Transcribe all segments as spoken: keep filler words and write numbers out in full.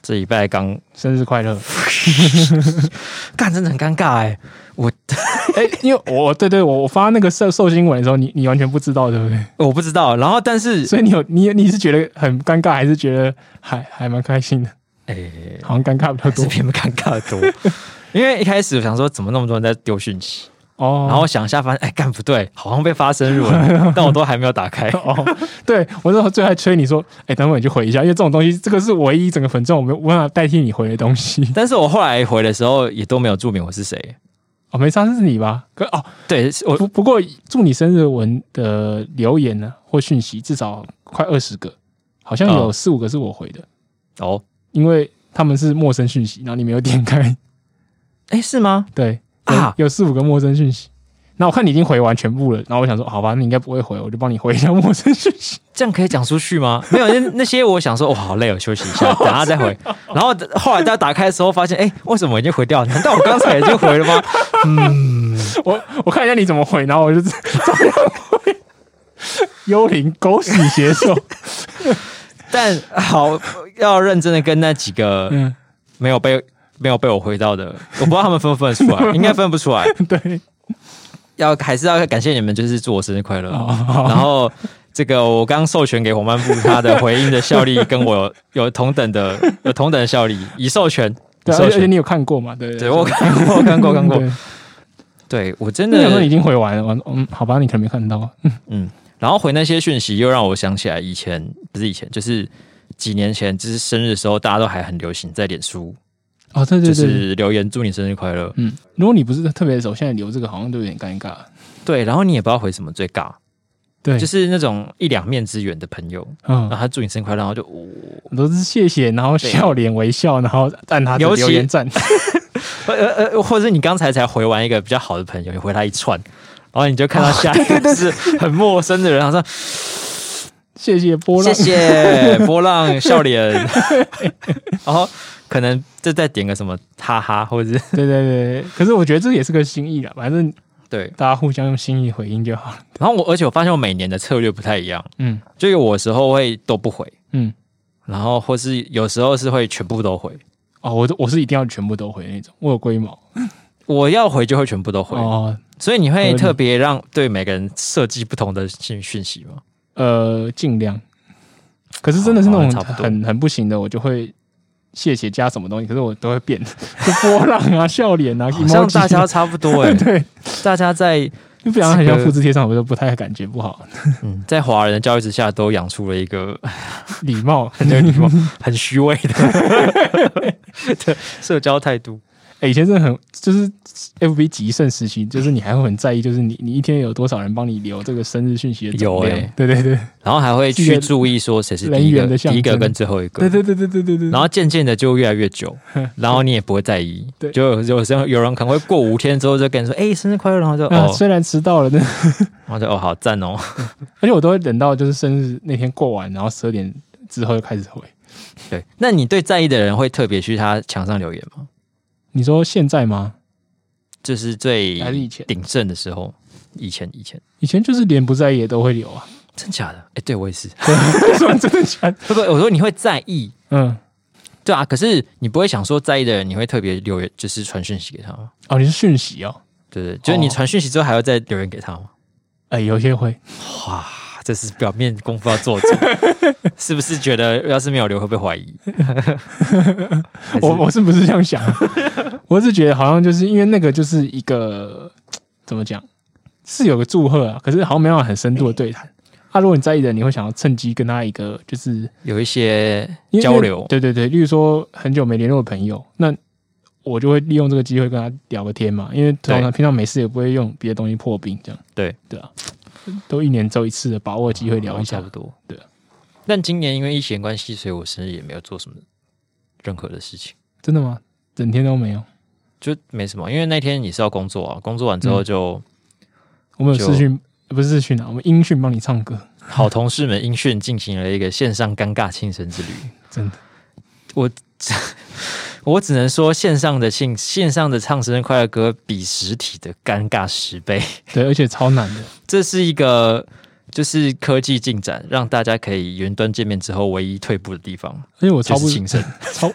这礼拜刚生日快乐， 干真的很尴尬哎、欸，我哎、欸，因为我对对我我发那个受受新闻的时候，你你完全不知道对不对？ 我不知道，然后但是所以你有你你是觉得很尴尬，还是觉得还还蛮开心的？ 哎、欸， 好像尴尬比较多， 是偏尴尬的多，因为一开始我想说怎么那么多人在丢讯息。 哦， 然后我想一下，发现哎，干不对，好像被发生日了，但我都还没有打开。 哦，对我那时候最爱催你说，哎，等会你去回一下，因为这种东西，这个是唯一整个粉钻我没有办法代替你回的东西。 但是我后来回的时候，也都没有注明我是谁。 哦，没差，是你吧？可哦， 对，我不不过祝你生日文的留言呢或讯息，至少快二十个，好像有四五个是我回的。 哦， 因为他们是陌生讯息，然后你没有点开。 哎，是吗？ 对。 啊， 有四五个陌生讯息，那我看你已经回完全部了，然后我想说，好吧，你应该不会回，我就帮你回一下陌生讯息。 这样可以讲出去吗？没有，那那些我想说，哇，好累哦，休息一下，等下再回。然后后来大家打开的时候，发现，哎，为什么我已经回掉？难道我刚才已经回了吗？嗯， 我我看一下你怎么回，然后我就这样回。幽灵狗屎写手。 但好，要认真的跟那几个没有被。没有被我回到的，我不知道他们分不分得出来，应该分不出来。 对， 要还是要感谢你们，就是祝我生日快乐。 哦、 然后这个我刚授权给黄漫部，他的回应的效力跟我有有同等的有同等的效力，已授权。 对、啊，而且你有看过嘛？对， 对, 对我看过，我看过，看过。对, 对我真的， 那时候已经回完了，嗯，好吧，你可能没看到。 嗯，然后回那些讯息，又让我想起来以前不是以前，就是几年前，就是生日的时候，大家都还很流行在脸书。 哦，对对对， 就是留言祝你生日快乐。 嗯，如果你不是特别熟，现在留这个好像都有点尴尬。 对，然后你也不知道回什么最尬。 对， 就是那种一两面之缘的朋友，嗯，然后他祝你生日快乐，然后就哦， 都是谢谢，然后笑脸微笑，然后按他的留言赞。 呃呃，或者是你刚才才回完一个比较好的朋友，你回他一串，然后你就看到下一个是很陌生的人，他说谢谢波浪， 谢谢波浪笑脸，然后。可能就再点个什么哈哈，或者是对对对，可是我觉得这也是个心意啦，反正对大家互相用心意回应就好了。 然后我而且我发现我每年的策略不太一样，嗯，就有我时候会都不回，嗯，然后或是有时候是会全部都回。 哦，我我是一定要全部都回那种，我有龟毛， 我要回就会全部都回哦，所以你会特别让对每个人设计不同的讯讯息吗？ 呃，尽量。可是真的是那种很很不行的，我就会。谢谢加什么东西，可是我都会变，就波浪啊、笑脸啊， 好像大家差不多哎、欸。对，大家在就不然很像复制贴上，我就不太感觉不好。 嗯，在华人的教育之下，都养出了一个礼貌、 很有礼貌、很虚伪的的社交态度。 欸、以前真的很就是 F B 极盛时期，就是你还会很在意，就是你你一天有多少人帮你留这个生日讯息的总量， 有哎、欸， 对对对， 然后还会去注意说谁是第一个、第一个跟最后一个， 对对对对对对对， 然后渐渐的就越来越久，然后你也不会在意，对，就有时候有人可能会过五天之后就跟你说，哎、欸，生日快乐，然后就、 啊、 哦， 虽然迟到了，然后就哦好赞哦， 而且我都会等到就是生日那天过完，然后十二点之后就开始回。 对，那你对在意的人会特别去他墙上留言吗？ 你说现在吗？ 就是最还是以前鼎盛的时候，以前以前以前就是连不在意也都会留啊， 真假的？哎、欸，对我也是， 说真的假的？ 不不，我说你会在意， 嗯， 对啊，可是你不会想说在意的人，你会特别留言，就是传讯息给他吗？ 哦，你是讯息哦， 对对，就是你传讯息之后还要再留言给他吗？ 哎、欸，有些会， 哇，这是表面功夫要做足，是不是觉得要是没有留会被怀疑？ 我我是不是这样想？我是觉得好像就是因为那个就是一个怎么讲，是有个祝贺啊，可是好像没办法很深度的对谈。啊，如果你在意的人，你会想要趁机跟他一个就是有一些交流。 对对对，例如说很久没联络的朋友，那我就会利用这个机会跟他聊个天嘛，因为通常平常没事也不会用别的东西破冰，这样。 对对啊，都一年只有一次的，把握机会聊一下， 差不多。 对啊。 但今年因为疫情关系，所以我生日也没有做什么任何的事情。 真的吗？整天都没有？ 就没什么，因为那天你是要工作啊，工作完之后就、嗯、 我们有视讯，不是视讯啊，我们音讯帮你唱歌。 好同事们音讯进行了一个线上尴尬庆生之旅， 真的， 我我只能说线上的庆线上的唱生日快乐歌比实体的尴尬十倍， 对，而且超难的。 这是一个就是科技进展让大家可以云端见面之后唯一退步的地方， 而且我超不庆生， 超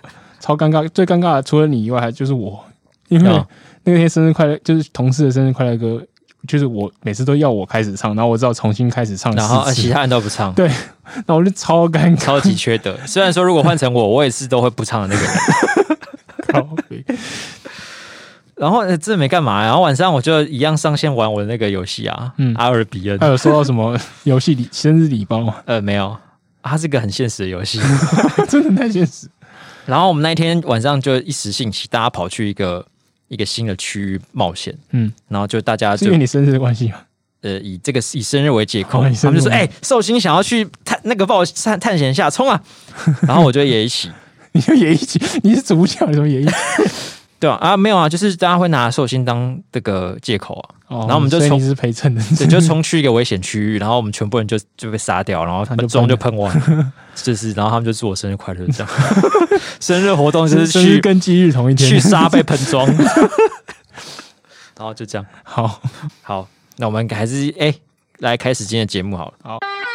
超尴尬，最尴尬的除了你以外，还就是我，因为那天生日快乐就是同事的生日快乐歌，就是我每次都要我开始唱，然后我知道重新开始唱， 然后其他人都不唱， 对，那我就超尴尬， 超级缺德。虽然说如果换成我，我也是都会不唱的那个人。然后这没干嘛，然后晚上我就一样上线玩我的那个游戏啊，嗯，阿尔比恩。 还有收到什么游戏礼生日礼包吗？ 呃，没有，它是个很现实的游戏， 真的太现实。 然后我们那一天晚上就一时兴起，大家跑去一个一个新的区域冒险，嗯，然后就大家就是因为你生日的关系吗？ 呃，以这个以生日为借口，哦、他们就说：“哎、欸，寿星想要去探那个帮我探探险一下，冲啊！”然后我就也一起， 你就也一起，你是主角，你怎么也一起？ 对啊，啊没有啊，就是大家会拿寿星当这个借口啊，哦、然后我们就冲， 是陪衬的， 对，就冲去一个危险区域，然后我们全部人就就被杀掉，然后妆就喷完，就是，然后他们就祝我生日快乐这样。生日活动就是去生日跟忌日同一天， 去杀被喷妆，然后就这样。 好， 好，那我们还是哎、欸、来开始今天的节目好了。 好。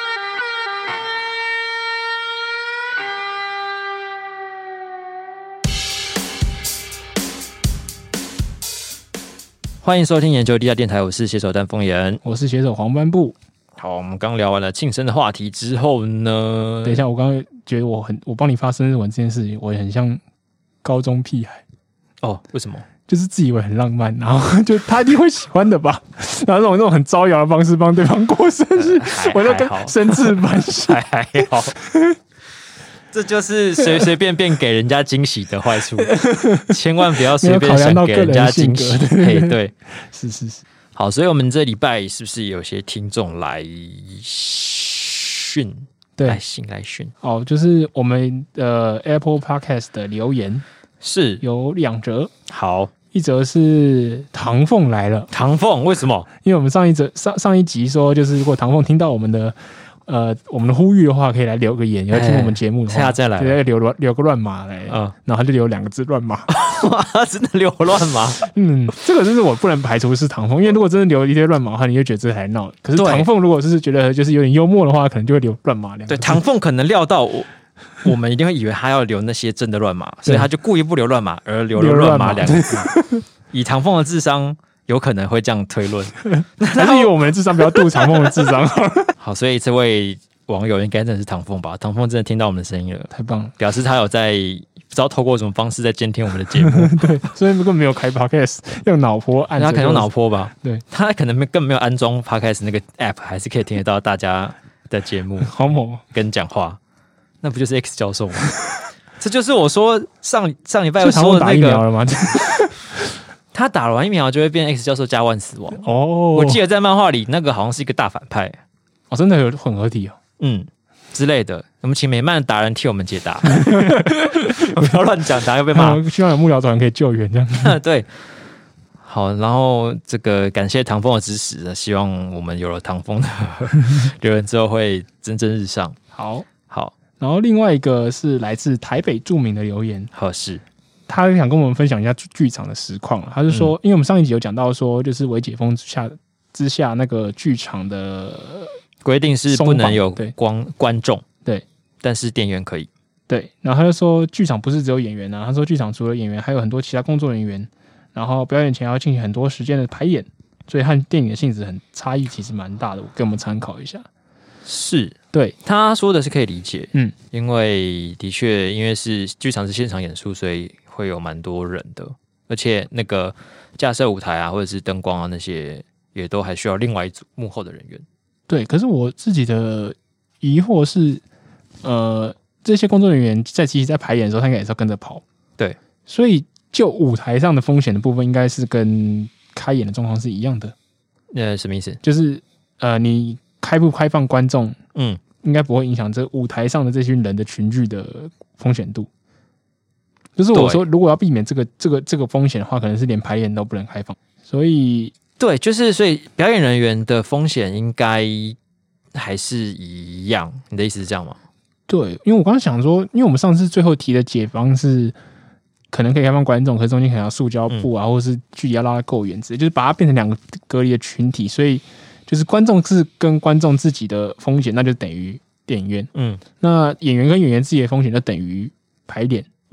欢迎收听研究地下电台，我是写手丹凤眼， 我是写手黄斑布。 好，我们刚聊完了庆生的话题之后呢， 等一下，我刚刚觉得我很，我帮你发生日文这件事情，我也很像高中屁孩。 哦，为什么？ 就是自以为很浪漫，然后就他一定会喜欢的吧，然后那种那种很招摇的方式帮对方过生日，呃、我就跟生字般还还好。这就是随随便便给人家惊喜的坏处，千万不要随便想给人家惊喜。对对， 是是是。 好，所以我们这礼拜是不是有些听众来讯？ 对， 来信来讯。 哦，就是我们呃 Apple Podcast 的留言是有两则。 好， 一则是唐凤来了。 唐凤为什么？ 因为我们上一则上上一集说，就是如果唐凤听到我们的。呃，我们的呼吁的话，可以来留个言，要听我们节目的话， 下再来， 对，留留个乱码来，嗯，然后他就留两个字乱码， 真的留乱码， 嗯，这个就是我不能排除是唐凤，因为如果真的留一些乱码的话，你就觉得这还闹。可是唐凤如果是觉得就是有点幽默的话，可能就会留乱码两个字。 对，唐凤可能料到我，我们一定会以为他要留那些真的乱码，所以他就故意不留乱码，而留了乱码两个字。以唐凤的智商。有可能会这样推论， 还是以我们的智商比较度唐凤的智商。 好，所以这位网友应该真的是唐凤吧？唐凤真的听到我们的声音了， 太棒了， 表示他有在不知道透过什么方式在监听我们的节目。 对，所以根本没有开 podcast， 用脑波按， 他可能用脑波吧？ 对， 他可能更没有安装 podcast 那个 app， 还是可以听得到大家的节目， 好猛跟讲话，那不就是 X 教授吗？这就是我说上上礼拜有说的那个。 打疫苗了吗？ 他打完疫苗就会变 X 教授加万死亡哦， 我记得在漫画里那个好像是一个大反派哦，真的有混合体哦， 嗯之类的。我们请美漫达人替我们解答，我不要乱讲，答案被骂。 希望有幕僚团可以救援这样。 对，好，然后这个感谢唐凤的支持，希望我们有了唐凤的留言之后会蒸蒸日上。 好， 好， 然后另外一个是来自台北著名的留言， 合适。 他想跟我们分享一下剧场的实况，他是说，嗯、因为我们上一集有讲到说，就是微解封之下之下，那个剧场的规定是不能有光观众， 对， 但是店员可以， 对。然后他就说，剧场不是只有演员啊，他说剧场除了演员，还有很多其他工作人员，然后表演前要进行很多时间的排演，所以和电影的性质很差异，其实蛮大的，给我们参考一下。 是， 对， 他说的是可以理解， 嗯， 因为的确，因为是剧场是现场演出，所以会有蛮多人的，而且那个架设舞台啊，或者是灯光啊那些，也都还需要另外一组幕后的人员。 对，可是我自己的疑惑是，呃，这些工作人员在其实在排演的时候，他应该也是要跟着跑， 对， 所以就舞台上的风险的部分，应该是跟开演的状况是一样的。 呃，什么意思？ 就是呃，你开不开放观众， 嗯， 应该不会影响这舞台上的这群人的群聚的风险度。就是我说，如果要避免这个这个这个风险的话，可能是连排演都不能开放。所以， 对，就是所以表演人员的风险应该还是一样。你的意思是这样吗？ 对，因为我刚刚想说，因为我们上次最后提的解方是可能可以开放观众，可是中间可能要塑胶布啊，嗯、或是距离要拉得够远，就是把它变成两个隔离的群体，所以就是观众是跟观众自己的风险，那就等于电影院。嗯，那演员跟演员自己的风险就等于排练。嗯。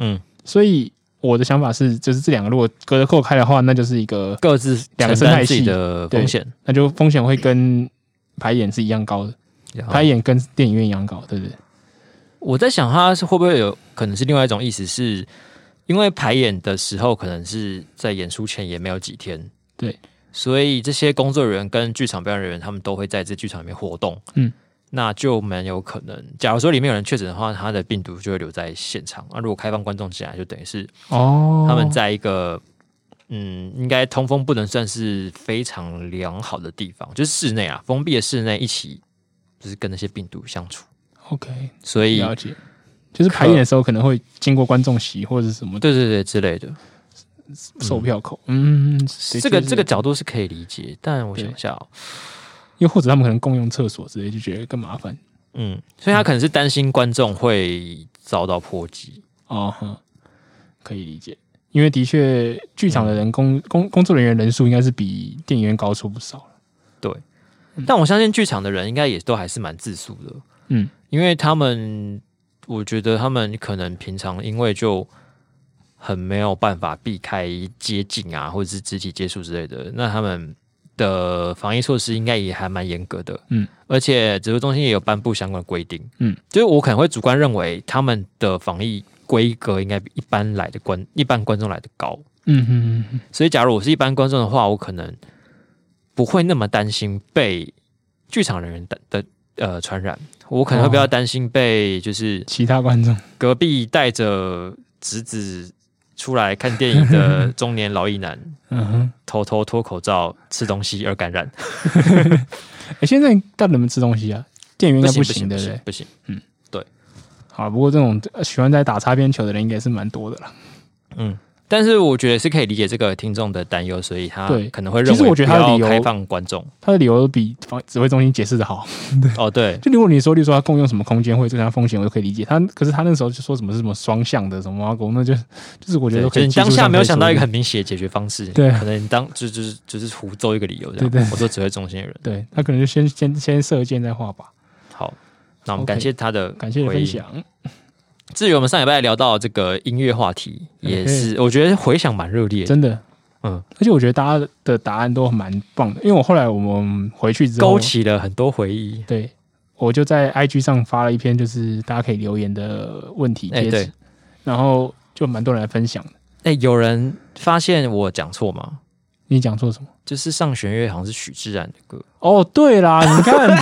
所以我的想法是，就是这两个如果隔着扣开的话，那就是一个各自两个生态系的风险， 那就风险会跟排演是一样高的，排演跟电影院一样高，对不对？ 我在想，它是会不会有可能是另外一种意思是，是因为排演的时候可能是在演出前也没有几天， 对， 所以这些工作人员跟剧场表演人员他们都会在这剧场里面活动，嗯。那就蛮有可能，假如说里面有人确诊的话，他的病毒就会留在现场。那、啊、如果开放观众进来，就等于是哦，他们在一个嗯，应该通风不能算是非常良好的地方，就是室内啊，封闭的室内一起，就是跟那些病毒相处。 OK， 所以了解，就是排演的时候可能会经过观众席或者是什么， 对对对之类的售票口。嗯，嗯这个这个角度是可以理解，但我想一下哦。 又或者他们可能共用厕所之类，就觉得更麻烦。 嗯，所以他可能是担心观众会遭到波及。 哦，可以理解，因为的确剧场的人工、嗯、工工作人员人数应该是比电影院高出不少。 对，嗯、但我相信剧场的人应该也都还是蛮自述的。嗯，因为他们，我觉得他们可能平常因为就很没有办法避开接近啊，或者是肢体接触之类的，那他们的防疫措施应该也还蛮严格的，嗯，而且指挥中心也有颁布相关的规定，嗯，就是我可能会主观认为他们的防疫规格应该比一般来的观一般观众来的高，嗯嗯嗯，所以假如我是一般观众的话，我可能不会那么担心被剧场人员的的呃传染，我可能会比较担心被就是其他观众隔壁带着侄子出来看电影的中年老役男，嗯哼，偷偷脱口罩吃东西而感染。 欸、现在到底能不能吃东西啊？电影院应该不行，对不对？ 不行，嗯，对。 好，不过这种喜欢在打擦边球的人应该是蛮多的啦。 嗯，但是我觉得是可以理解这个听众的担忧，所以他可能会认为， 其实我觉得他的理由开放观众， 他的理由比指挥中心解释的好。 哦，对， 就如果你说，例如说他共用什么空间会增加风险，我就可以理解他。可是他那时候就说什么是什么双向的什么挖沟，那就就是我觉得可以。 你当下没有想到一个很明显的解决方式， 对， 可能你当就就是就是胡诌一个理由这样。对对，我说指挥中心的人， 对他可能就先先先射箭再画靶。 好，那我们感谢他的感谢分享。 至于我们上礼拜聊到这个音乐话题，也是我觉得回响蛮热烈的， 真的，嗯，而且我觉得大家的答案都蛮棒的，因为我后来我们回去之后勾起了很多回忆。 对，我就在 I G 上发了一篇，就是大家可以留言的问题贴纸、欸，然后就蛮多人来分享的。 哎、欸，有人发现我讲错吗？ 你讲错什么？ 就是上弦月好像是许志安的歌。 哦，对啦，你看。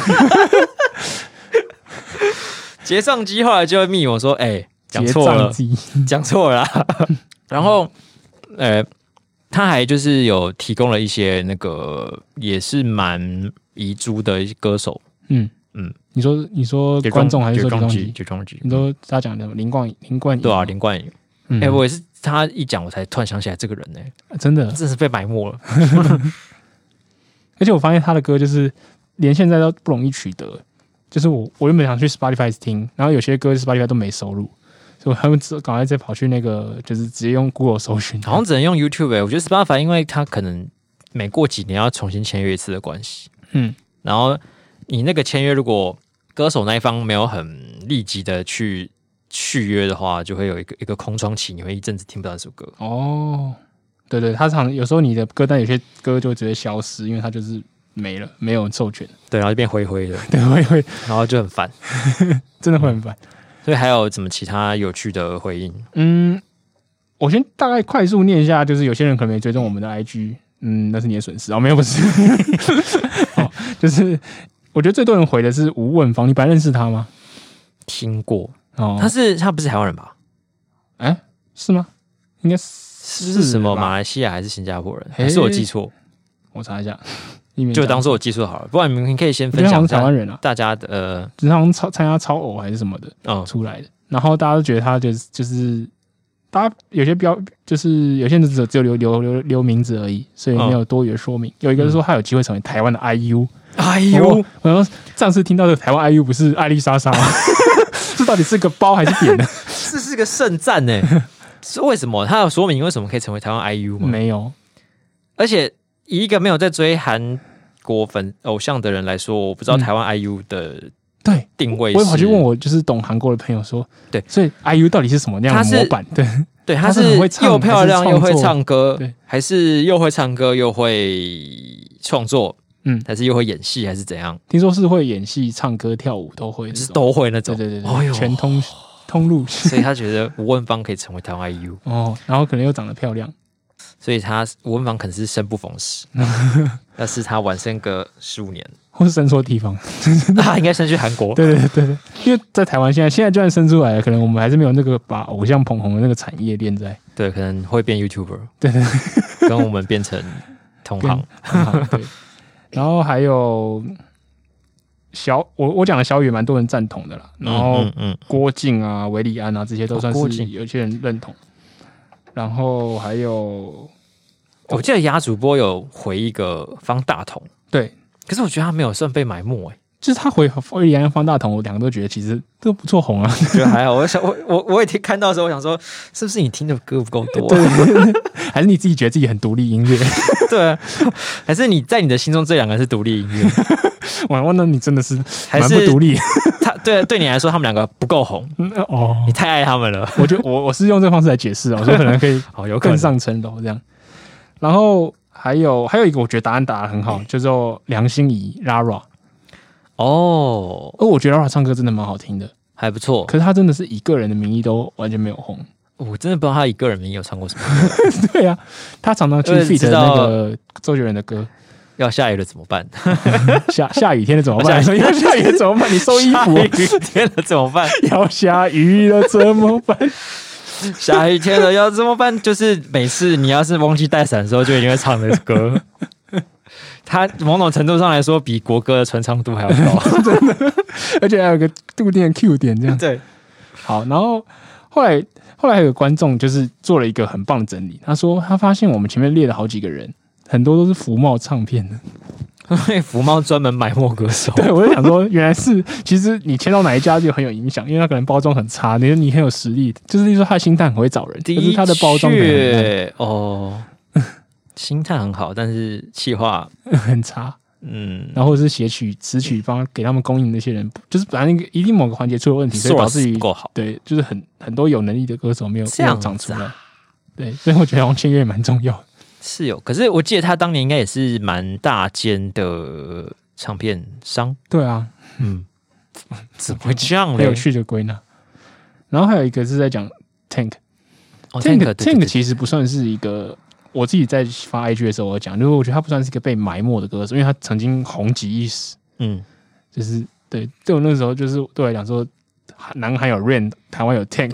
结账机后来就会密我说：“哎、欸，讲错了，讲错了啦。”然后，呃，他还就是有提供了一些那个也是蛮遗珠的歌手。嗯嗯， 你说你说观众还是说绝装机？绝装机， 你说他讲的林冠林冠宇？ 对啊，林冠宇。哎、嗯欸，我也是他一讲，我才突然想起来这个人呢、 欸，真的， 真是被埋没了。 而且我发现他的歌就是连现在都不容易取得。就是我，我原本想去 Spotify 听，然后有些歌 Spotify 都没收录，所以他们赶快再跑去那个，就是直接用 Google 搜寻， 好像只能用 YouTube、欸。我觉得 Spotify 因为它可能每过几年要重新签约一次的关系，嗯，然后你那个签约如果歌手那一方没有很立即的去续约的话，就会有一个一个空窗期，你会一阵子听不到这首歌。 哦，对对，他常有时候你的歌单有些歌就直接消失，因为它就是没了，没有授权， 对，然后就变灰灰的， 对，灰灰， 然后就很烦， 真的会很烦。 所以还有什么其他有趣的回应？ 嗯，我先大概快速念一下，就是有些人可能没追踪我们的 I G， 嗯，那是你的损失哦，没有不是。哦，就是我觉得最多人回的是吴问芳，你本来认识他吗？ 听过哦，他是他不是台湾人吧？ 哎、欸，是吗？应该是, 是什么马来西亚还是新加坡人？还是我记错？ 我查一下。 就当做我记错好了，不然你们可以先分享一下台湾人啊， 大家的呃， 就是好像参加超偶还是什么的，嗯，出来的。然后大家都觉得他就是就是，大家有些标就是有些人只只有留留留留名字而已，所以没有多余的说明。嗯、有一个是说他有机会成为台湾的 I U，I U， 我说上次听到的台湾 I U 不是艾丽莎莎吗？这到底是个包还是扁的？ 这是个圣战呢？是为什么？他有说明为什么可以成为台湾 I U 吗？ 没有， 而且以一个没有在追韩国粉偶像的人来说，我不知道台湾 I U 的对定位， 我也跑去问我就是懂韩国的朋友说， 对， 所以 I U 到底是什么样的模板？对对，他是又漂亮又会唱歌， 对， 还是又会唱歌又会创作？ 嗯， 还是又会演戏，还是怎样？ 听说是会演戏、唱歌、跳舞都会， 就是都会那种， 对对对对，全通通路。 所以他觉得吴汶芳可以成为台湾 I U 哦，然后可能又长得漂亮。 所以他吴汶芳可能是生不逢时，但是他晚生个十五年， 或是生错地方， 他应该生去韩国。 对对对对，因为在台湾现在现在就算生出来了，可能我们还是没有那个把偶像捧红的那个产业链在。 对，可能会变 YouTuber， 对对对，跟我们变成同行。 同行对，然后还有小我我讲的小雨蛮多人赞同的啦，然后郭靖啊、韦礼安啊这些都算是有些人认同。然后还有， 我记得牙主播有回一个方大同， 对， 可是我觉得他没有算被埋没哎、欸， 就是他回韦礼安、方大同，我两个都觉得其实都不错红啊， 觉得还好。我想我我我也听看到的时候，我想说，是不是你听的歌不够多、啊？ 对，还是你自己觉得自己很独立音乐？ 对、啊，还是你在你的心中这两个人是独立音乐？ 哇，那你真的是蛮不独立。 他对对你来说，他们两个不够红、嗯、哦，你太爱他们了。 我觉得我我是用这个方式来解释哦，我说可能可以更上层楼这样。然后还有还有一个，我觉得答案打得很好，叫做梁心颐 Lara。哦，而我觉得 Lara 唱歌真的蛮好听的， 还不错。 可是他真的是以个人的名义都完全没有红。 我真的不知道他以个人名义有唱过什么歌。 对啊，他常常去 feat 那个周杰伦的歌。 要下雨了怎么办？ 下下雨天了怎么办？要下雨了怎么办？你收衣服。 下雨天了怎么办？ 要下雨了怎么办？ 下雨天了要怎么办？就是每次你要是忘记带伞的时候，就一定会唱的歌。它某种程度上来说，比国歌的传唱度还要高， 真的。而且还有个固定的 Q 点，这样。 对。 好，然后后来后来还有个观众就是做了一个很棒的整理，他说他发现我们前面列了好几个人。很多都是福茂唱片的， 因为福茂专门埋没歌手。 对，我就想说，原来是其实你签到哪一家就很有影响，因为他可能包装很差，你你很有实力，就是说他的心态很会找人，可是他的包装很哦，心态很好，但是企划很差，嗯，然后或者是写曲词曲帮给他们供应那些人，就是本来一定某个环节出了问题，所以导致于不够好， 对，就是很很多有能力的歌手没有没有长出来，对，所以我觉得签约也蛮重要的。 是有，可是我记得他当年应该也是蛮大间的唱片商。 对啊， 嗯，怎么会这样呢？ 很有趣的归纳。然后还有一个是在讲 Tank，Tank、 哦、 Tank, Tank, Tank 其实不算是一个，我自己在发 I G 的时候我讲，就是我觉得他不算是一个被埋没的歌手，因为他曾经红极一时。嗯，就是对，对我那时候就是对我来讲说，南韩有 Rain， 台湾有 Tank。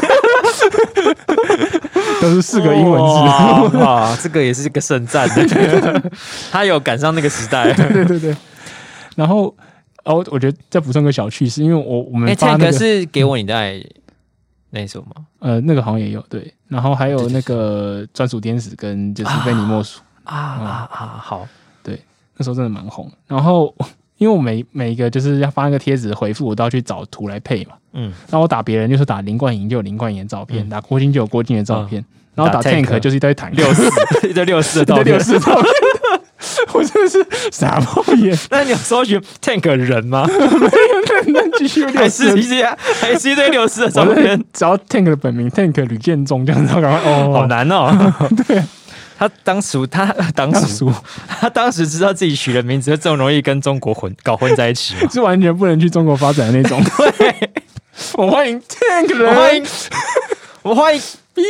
都是四个英文字， 哇，这个也是个圣战的，他有赶上那个时代， 对对对对。然后，哦，我觉得再补充个小趣事，因为我我们发那个、 欸、是给我你在那一首吗？ 呃，那个好像也有对，然后还有那个专属天使跟就是非你莫属啊啊啊！好， 对，那时候真的蛮红。然后。因为我每每一个就是要发那个贴纸回复，我都要去找图来配嘛。嗯，然后我打别人就是打林冠莹就有林冠莹的照片，嗯、打郭靖就有郭靖的照片，嗯、然后打 Tank 就是一堆坦克六四一堆六四的照片， 六四照片。我真的是傻爆眼。 那你有搜寻 Tank 人吗？ 没有，那继续还是一些还是一堆六四的照片。 只要 Tank 的本名 Tank 吕建中这样子，赶快哦， 好难哦。 对。 他当时他当时他当时知道自己取的名字这么容易跟中国混搞混在一起吗？ 是完全不能去中国发展的那种。 对， 我欢迎 Tank 人， 我欢迎我欢迎 B。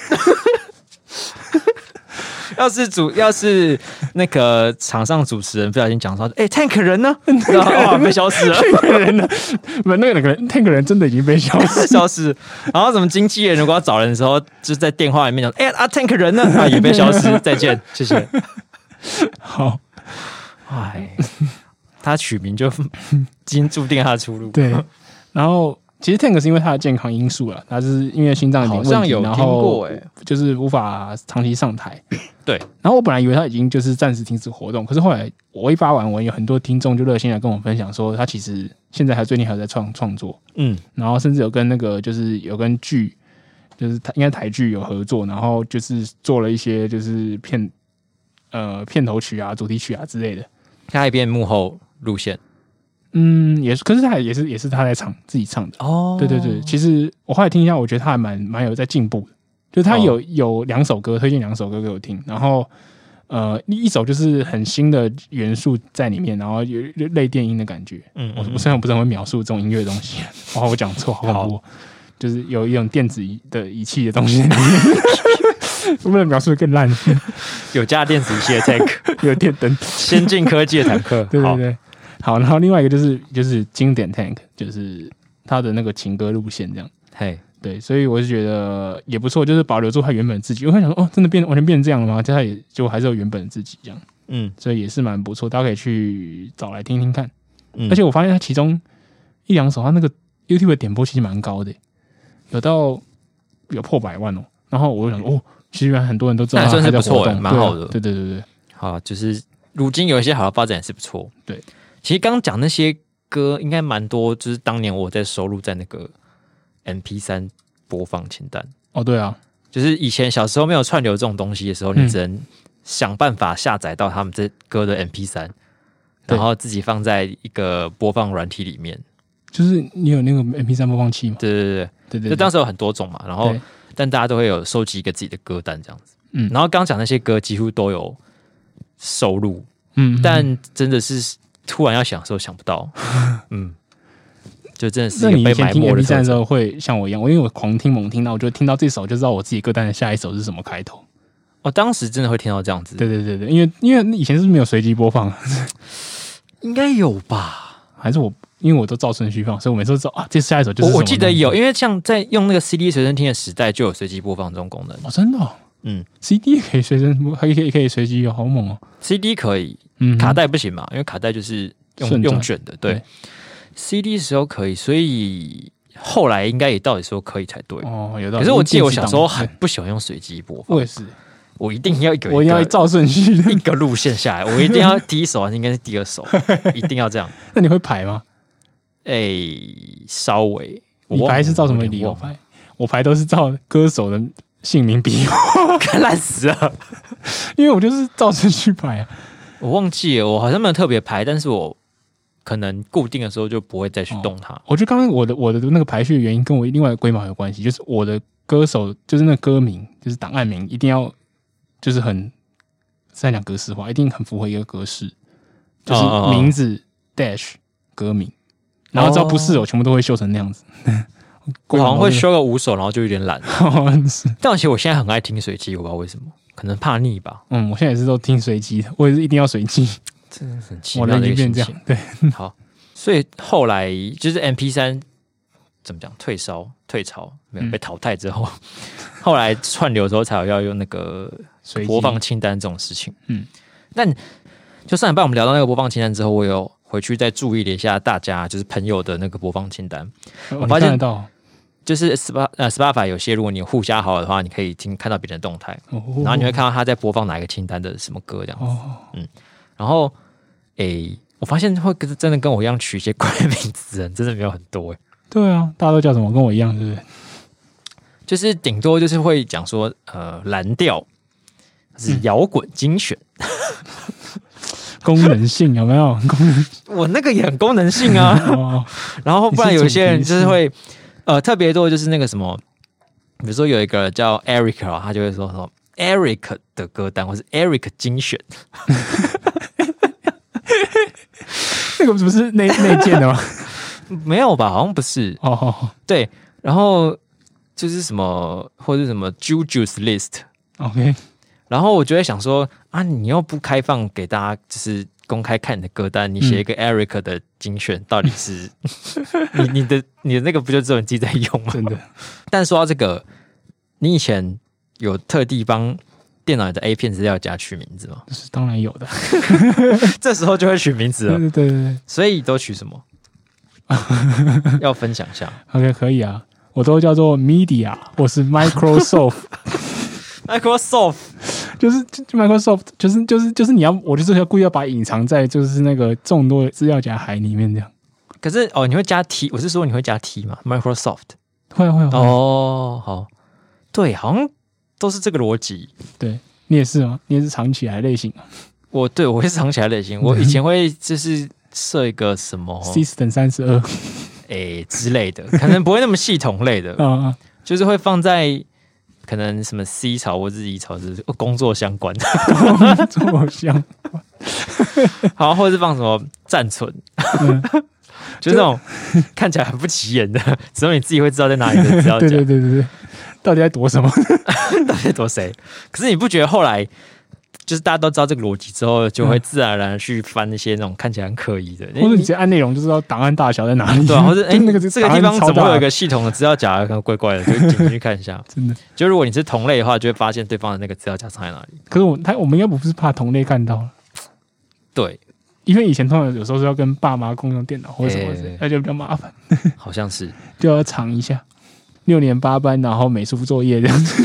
要是主要是那个场上主持人不小心讲说，哎、欸、，Tank 人呢？然后哇，被消失了。 Tank 人呢？不，那个人 Tank 人真的已经被消失， 消失。然后什么经纪人如果要找人的时候，就是在电话里面讲，哎、欸、啊 ，Tank 人呢？啊，也被消失。再见，谢谢。 好， 哎，他取名就已经注定他的出路。 对，然后。其实 Tank 是因为他的健康因素了，他是因为心脏有点问题，然后就是无法长期上台。 对， 然后我本来以为他已经就是暂时停止活动，可是后来我一发完文，有很多听众就热心来跟我分享说，他其实现在还最近还有在创创作，嗯，然后甚至有跟那个就是有跟剧，就是应该台剧有合作，然后就是做了一些就是片呃片头曲啊、主题曲啊之类的。 他还变幕后路线。 嗯，也是，可是他也是也是他在唱自己唱的哦。 对对对，其实我后来听一下，我觉得他还蛮蛮有在进步的，就是他有、哦、有两首歌推荐两首歌给我听，然后呃一首就是很新的元素在里面，然后有类电音的感觉。嗯, 嗯, 嗯，我虽然不是很会描述这种音乐的东西，哇，我讲错，好恐怖，就是有一种电子的仪器的东西在里面。我不能描述的更烂， 有加电子仪器的 tank， 有电灯， 先进科技的坦克。 对对对，好，然后另外一个就是就是经典 tank， 就是他的那个情歌路线这样。 嘿， 对，所以我是觉得也不错，就是保留住他原本的自己。我会想说，哦，真的变完全变成这样了吗？就他也就还是有原本的自己这样。嗯，所以也是蛮不错，大家可以去找来听听看。嗯，而且我发现他其中一两首，他那个 YouTube 的点播其实蛮高的，有到有破百万哦。然后我就想说，哦。其实很多人都知道他算是不错，蛮好的。 对对对对， 好，就是如今有一些好的发展也是不错。 对， 其实刚刚讲那些歌应该蛮多，就是当年我在收录在那个 M P 三 播放清单。 哦，对啊， 就是以前小时候没有串流这种东西的时候，嗯、你只能想办法下载到他们这歌的 M P 三，然后自己放在一个播放软体里面。 就是你有那个 M P 三 播放器吗？ 对对对对对，就当时有很多种嘛，然后。但大家都会有收集一个自己的歌单这样子，嗯，然后刚刚讲那些歌几乎都有收录，嗯，但真的是突然要想的时候想不到，嗯，就真的是一个被埋没的。那你以前听 M P 三 的时候会像我一样，我因为我狂听猛听到，我就听到这首就知道我自己歌单的下一首是什么开头。 哦，当时真的会听到这样子， 对对对对，因为因为以前是没有随机播放， 应该有吧？ 还是我？因为我都照顺序放，所以我每次都知道啊，这下一首就是什么。 我记得有，因为像在用那个 C D 随身听的时代，就有随机播放这种功能。 哦，真的、哦？嗯 ，C D 也可以随身播，还可以可以随机哦，好猛哦。 C D 可以，嗯，卡带不行嘛，因为卡带就是用用卷的，对。对 C D 的时候可以，所以后来应该也到底说可以才对。哦，有道理。可是我记得我小时候很不喜欢用随机播放， 我也是。 我一定要一个， 我一定要照顺序一个路线下来，我一定要第一首还是应该是第二首，一定要这样。 那你会排吗？ 哎、欸，稍微。 你排是照什么理由排？我排都是照歌手的姓名笔画， 烂死了。 因为我就是照顺序排啊。 我忘记了，我好像没有特别排，但是我可能固定的时候就不会再去动它。哦、 我觉得刚刚我的我的那个排序的原因跟我另外一个规模有关系，就是我的歌手就是那个歌名，就是档案名一定要就是很在讲格式化，一定很符合一个格式，就是名字、哦、dash 歌名。然后只要不是我全部都会修成那样子。 我好像会修个五首，然后就有点懒。但其实我现在很爱听随机，我不知道为什么，可能怕腻吧。 嗯，我现在也是都听随机的，我也是一定要随机。 真的很奇妙的一个心情。 对， 好，所以后来就是 M P 三 怎么讲退烧退潮没有被淘汰之后，嗯、后来串流之后才有要用那个播放清单这种事情。嗯，但就上礼拜我们聊到那个播放清单之后，我有回去再注意了一下大家就是朋友的那个播放清单， 哦、 我发现到就是 Sp 呃 Spotify 有些如果你有互加好的话，你可以听看到别人的动态，哦、然后你会看到他在播放哪一个清单的什么歌这样子。哦、嗯，然后诶，我发现会真的跟我一样取一些怪名字的人真的没有很多诶。 对啊，大家都叫什么？跟我一样，是不是？ 就是顶多就是会讲说呃蓝调，是摇滚精选。嗯功能性有没有？功能我那个也很功能性啊。哦、然后不然有一些人就是会呃特别多，就是那个什么，比如说有一个叫 Eric 啊，他就会说什么 Eric 的歌单，或是 Eric 精选。 那个不是内内建的吗？ 没有吧？好像不是。哦，哦哦对，然后就是什么或者什么 Juju's List。OK。然后我就会想说啊，你又不开放给大家，就是公开看你的歌单，你写一个 Eric 的精选，到底是、嗯、你你的你的那个不就只有你自己在用吗？ 真的。 但说到这个，你以前有特地帮电脑的 A 片资料夹取名字吗？ 是当然有的。 这时候就会取名字了。 对对对对。 所以都取什么？要分享一下。 OK， 可以啊，我都叫做 Media， 或是 Microsoft。Microsoft 就是就 Microsoft 就是就是就是你要我就是要故意要把隐藏在就是那个众多的资料夹海里面这样。 可是哦，你会加 T？ 我是说你会加 T 吗 ？Microsoft 会会会哦，好，对，好像都是这个逻辑。 对你也是吗？你也是藏起来类型啊？ 我对我会藏起来类型。我以前会就是设一个什么 System 三十二哎之类的，可能不会那么系统类的， 啊， 就是会放在可能什么 C 槽或者 E 槽是工作相关的， 工作相关， 好，或者是放什么暂存，嗯、就是那种看起来很不起眼的，只有你自己会知道在哪里的资料夹。 对对对对对，到底在躲什么？ 到底在躲谁？可是你不觉得后来？就是大家都知道这个逻辑之后，就会自然而然去翻那些那种看起来很可疑的， 或者你直接按内容就知道档案大小在哪里。 对、啊，或者哎、欸， 那个这个地方怎么会有一个系统的资料夹，可能怪怪的，就点进去看一下。 真的， 就如果你是同类的话，就会发现对方的那个资料夹藏在哪里。 可是我他我们应该不是怕同类看到， 对， 因为以前通常有时候是要跟爸妈共用电脑或者什么的，那就比较麻烦。 好像是就要藏一下，六年八班，然后美术作业这样子。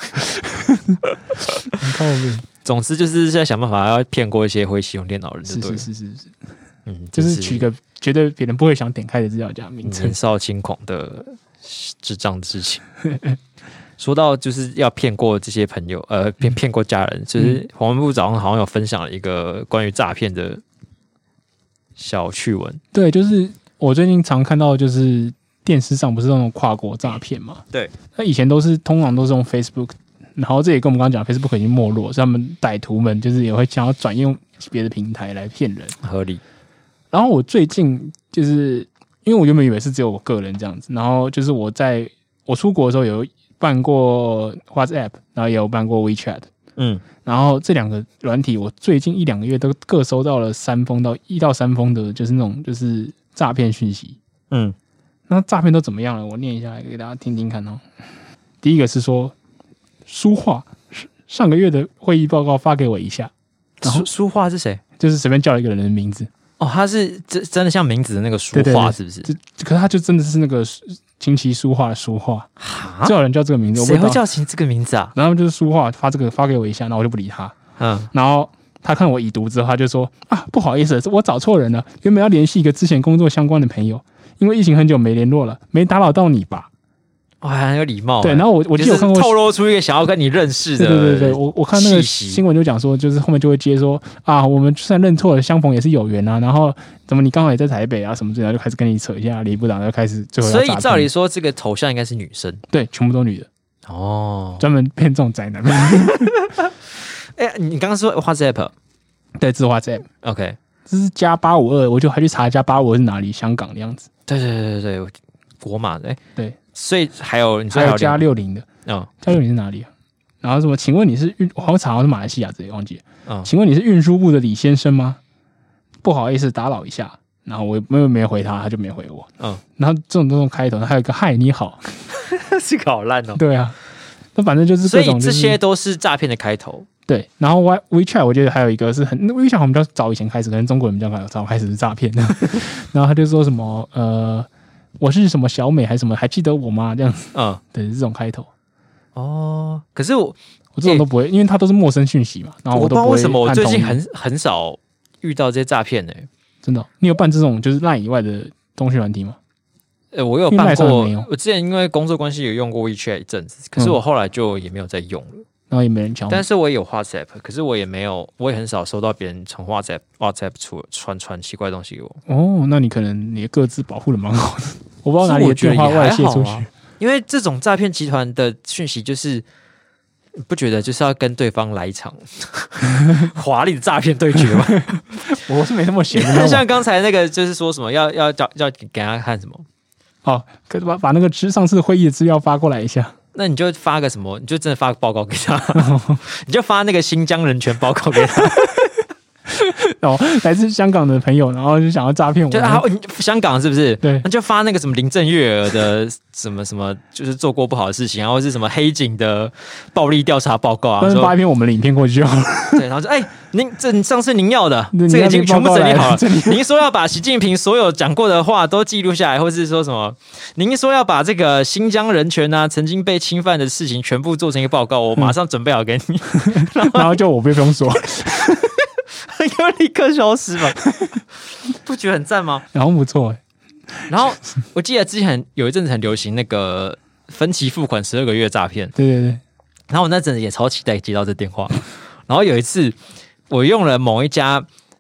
很靠谱。 总之就是在想办法要骗过一些会使用电脑的人， 是是是是是， 嗯， 就是取个觉得别人不会想点开的资料夹名称， 年少轻狂的智障的事情。说到就是要骗过这些朋友，呃，骗骗过家人，就是黄文部早上好像有分享了一个关于诈骗的小趣闻。 对，就是我最近常看到，就是电视上不是那种跨国诈骗嘛？ 对， 那以前都是通常都是用 Facebook。然后这也跟我们刚刚讲 ，Facebook 已经没落，所以他们歹徒们就是也会想要转用别的平台来骗人， 合理。 然后我最近就是因为我原本以为是只有我个人这样子，然后就是我在我出国的时候有办过 WhatsApp， 然后也有办过 WeChat， 嗯，然后这两个软体我最近一两个月都各收到了三封到一到三封的，就是那种就是诈骗讯息，嗯，那诈骗都怎么样了？我念一下来给大家听听看哦。第一个是说。书画上个月的会议报告发给我一下。 书书画是谁？ 就是随便叫了一个人的名字。 哦，他是真真的像名字的那个书画，是不是？ 对对对，可是他就真的是那个琴棋书画的书画。就有人叫这个名字， 谁会叫琴这个名字啊？ 然后就是书画发这个发给我一下，然后我就不理他。嗯，然后他看我已读之后，他就说啊，不好意思，我找错人了，原本要联系一个之前工作相关的朋友，因为疫情很久没联络了，没打扰到你吧？ 哇，很有礼貌。 对，然后我我记得有看过透露出一个想要跟你认识的， 对对对对，我我看那个新闻就讲说，就是后面就会接说啊，我们就算认错了，相逢也是有缘啊。然后怎么你刚好也在台北啊什么之类的，就开始跟你扯一下，理部长就开始最后。 所以照理说，这个头像应该是女生， 对，全部都女的哦， 专门骗这种宅男。 哎、欸，你刚刚说 WhatsApp， 对，这是 WhatsApp，OK， 这是加八五二，我就还去查加八五二是哪里，香港的样子。 对对对对对，国码的，哎、欸， 对。 所以还有你说还有加六零的， 嗯， 加六零是哪里啊？然后什么？请问你是运？我好像查好是马来西亚，直接忘记了。 嗯， 请问你是运输部的李先生吗？不好意思，打扰一下。然后我没有没回他，他就没回我。嗯，然后这种这种开头，还有一个嗨你好， 这个好烂哦。 对啊，那反正就是各种、就是， 所以这些都是诈骗的开头。 对，然后 WeChat 我觉得还有一个是很 WeChat 我们比较早以前开始，可能中国人比较早开始是诈骗的。然后他就说什么呃。我是什么小美还是什么？还记得我吗？这样子，嗯，对，这种开头。 哦，可是我我这种都不会，欸、因为它都是陌生讯息嘛。然后我都不会。 我不知道为什么我最近很很少遇到这些诈骗呢？ 真的、哦，你有办这种就是 LINE 以外的通讯软体吗？ 呃，我有办过。我之前因为工作关系有用过 WeChat 一阵子，可是我后来就也没有再用了。嗯、 然后也没人敲。 但是我也有 WhatsApp， 可是我也没有，我也很少收到别人从 WhatsApp WhatsApp 出传传奇怪东西给我。 哦，那你可能你的个资保护的蛮好的。我不知道哪里的电话外泄出去、啊， 因为这种诈骗集团的讯息就是不觉得就是要跟对方来一场华丽的诈骗对决吗？ 我是没那么闲， 像刚才那个就是说什么要要叫要给他看什么？ 哦，可把把那个上次会议的资料发过来一下。 那你就发个什么？你就真的发个报告给他，你就发那个新疆人权报告给他。 哦，来自香港的朋友，然后就想要诈骗我。 就啊，香港是不是？ 对， 那就发那个什么林郑月娥的什么什么，就是做过不好的事情，然后是什么黑警的暴力调查报告啊， 发一篇我们的影片过去就好了。 对，然后说，哎、欸，您这上次您要的，这个已经全部整理好了。您说要把习近平所有讲过的话都记录下来，或是说什么？您说要把这个新疆人权啊，曾经被侵犯的事情全部做成一个报告，我马上准备好给你。 嗯、然, 然后就我被封锁。 要立刻消失吧，不觉得很赞吗？ 然后不错哎。 然后我记得之前有一阵子很流行那个分期付款十二个月诈骗， 对对对。 然后我那阵子也超期待接到这电话。然后有一次我用了某一家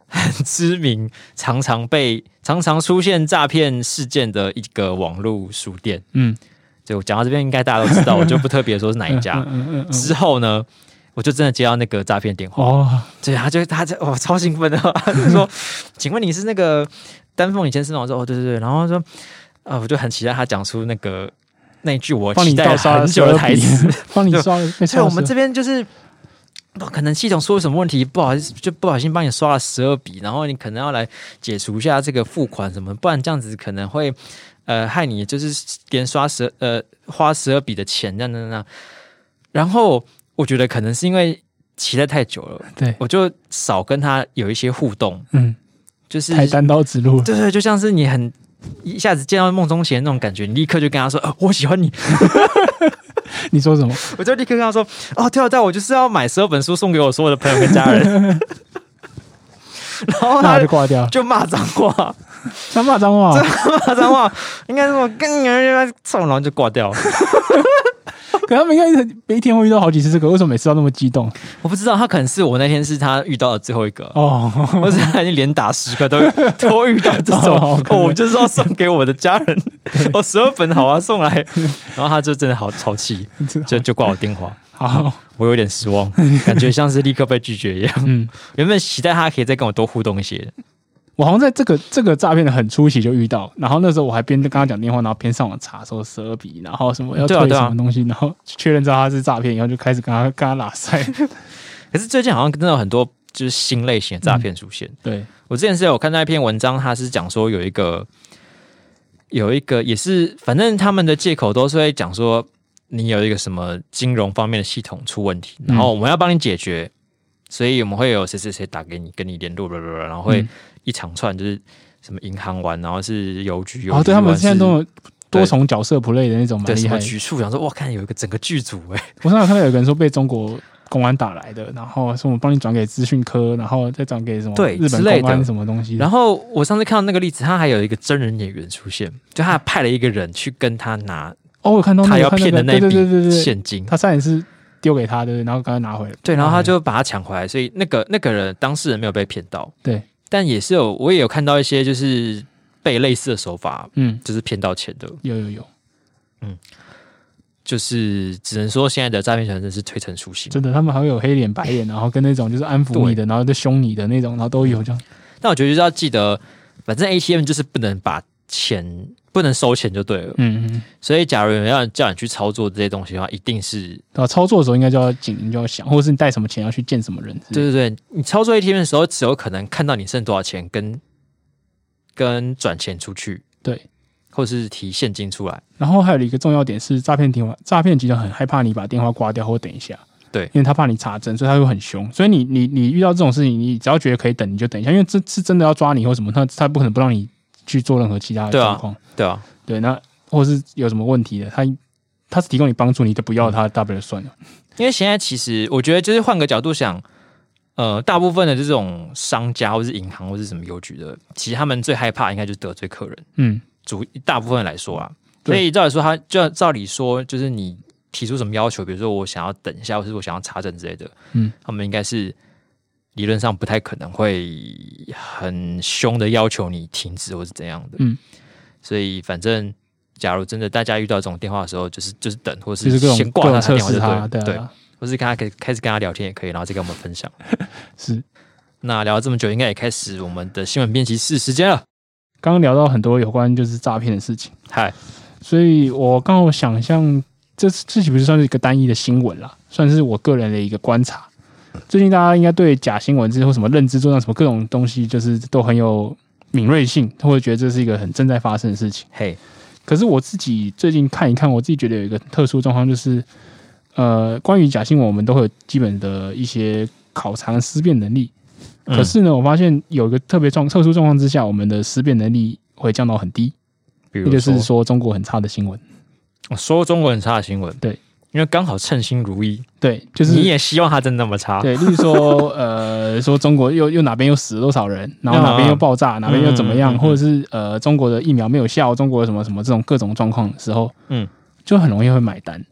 很知名、常常被常常出现诈骗事件的一个网络书店。嗯，就讲到这边，应该大家都知道，我就不特别说是哪一家。嗯嗯嗯嗯、之后呢，我就真的接到那个诈骗电话。哦，对，他就他就哦超兴奋的，他就说：“请问你是那个丹凤以前是吗？”我说：“哦，对对对。”然后说：“啊，我就很期待他讲出那个那一句我期待了很久的台词， 帮你刷了。 所以我们这边就是。”可能系统出了什么问题，不好意思，就不小心帮你刷了十二笔，然后你可能要来解除一下这个付款什么，不然这样子可能会呃害你就是连刷十呃花十二笔的钱这样这样这样。然后我觉得可能是因为期待太久了， 对， 我就少跟他有一些互动，嗯，就是太单刀直入， 对对，就像是你很一下子见到梦中情人那种感觉，你立刻就跟他说，呃，我喜欢你。 你说什么？ 我就立刻跟他说：“哦，对啊，对啊，我就是要买十二本书送给我所有的朋友跟家人。”然后他就挂掉， 就骂脏话， 他骂脏话， 骂脏话，应该是我跟人家唱，然后就挂掉了。 可他们应该每一天会遇到好几次这个，为什么每次都那么激动？ 我不知道，他可能是我那天是他遇到的最后一个哦，或者他已经连打十个都都遇到这种，哦，哦我就是要送给我的家人，我十二本好啊，送来，然后他就真的好超气，就就挂我电话。好，我有点失望，感觉像是立刻被拒绝一样。嗯，原本期待他可以再跟我多互动一些。 我好像在这个这个诈骗的很初期就遇到，然后那时候我还边跟他讲电话，然后边上网查说十二笔，然后什么要退什么东西，啊啊、然后确认知道他是诈骗，然后就开始跟他跟他拉塞。 可是最近好像真的有很多就是新类型的诈骗出现。嗯、 对我之前是有看到一篇文章，他是讲说有一个有一个也是，反正他们的借口都是会讲说你有一个什么金融方面的系统出问题，然后我们要帮你解决，所以我们会有谁谁谁打给你，跟你联络，然后会。嗯一长串就是什么银行玩，然后是邮局， 哦，对他们现在都有多重角色 play 的那种，蛮厉害。 局处想说，哇，看有一个整个剧组哎、欸！ 我上次看到有个人说被中国公安打来的，然后说我们帮你转给资讯科，然后再转给什么对日本公安什么东西。 然后我上次看到那个例子，他还有一个真人演员出现，就他派了一个人去跟他拿， 哦，我看到他要骗的那笔现金， 他差点是丢给他的，然后刚才拿回来， 对，然后他就把他抢回来，所以那个那个人当事人没有被骗到， 对。 但也是有，我也有看到一些就是被类似的手法，嗯，就是骗到钱的， 有有有， 嗯，就是只能说现在的诈骗团真是推陈出新， 真的，他们还会有黑脸白脸，然后跟那种就是安抚你的，然后就凶你的那种，然后都有这样。 但我觉得就是要记得，反正 A T M 就是不能把钱不能收钱就对了，嗯嗯。所以假如有人要叫你去操作这些东西的话，一定是啊，操作的时候应该就要警铃就要响，或者是你带什么钱要去见什么人。 对对对，你操作 A T M 的时候，只有可能看到你剩多少钱，跟跟转钱出去， 对， 或者是提现金出来。 然后还有一个重要点是，诈骗电话诈骗集团很害怕你把电话挂掉或等一下， 对， 因为他怕你查证，所以他会很凶。所以你你你遇到这种事情，你只要觉得可以等，你就等一下，因为这是真的要抓你或什么，他他不可能不让你去做任何其他的状况， 对啊， 对，那或是有什么问题的，他他是提供你帮助，你就不要他，大不了算了。 因为现在其实我觉得，就是换个角度想，呃，大部分的这种商家或是银行或是什么邮局的，其实他们最害怕应该就是得罪客人，嗯，主大部分来说啊，所以照理说他，就照理说，就是你提出什么要求，比如说我想要等一下，或是我想要查证之类的，嗯，他们应该是理论上不太可能会很凶的要求你停止或是怎样的，嗯，所以反正假如真的大家遇到这种电话的时候，就是就是等，或是先挂他电话就对，对，对，或是跟他开始跟他聊天也可以，然后再跟我们分享。 是， 那聊了这么久，应该也开始我们的新闻编辑室时间了。 刚刚聊到很多有关就是诈骗的事情， 嗨， 所以我刚好想象这这岂不是算是一个单一的新闻啦？算是我个人的一个观察。最近大家应该对假新闻或什么认知作战什么各种东西，就是都很有敏锐性，或者觉得这是一个很正在发生的事情。 嘿、hey ， 可是我自己最近看一看，我自己觉得有一个特殊状况，就是呃，关于假新闻，我们都会有基本的一些考察思辨能力。可是呢，我发现有一个特别状特殊状况之下，我们的思辨能力会降到很低。 比如也就是说，中国很差的新闻。 说中国很差的新闻， 对。 因为刚好称心如意， 对，就是你也希望他真的那么差， 对。例如说，呃，说中国又又哪边又死了多少人，然后哪边又爆炸，哪边又怎么样，嗯嗯嗯嗯或者是呃，中国的疫苗没有效，中国的什么什么这种各种状况的时候，嗯，就很容易会买单。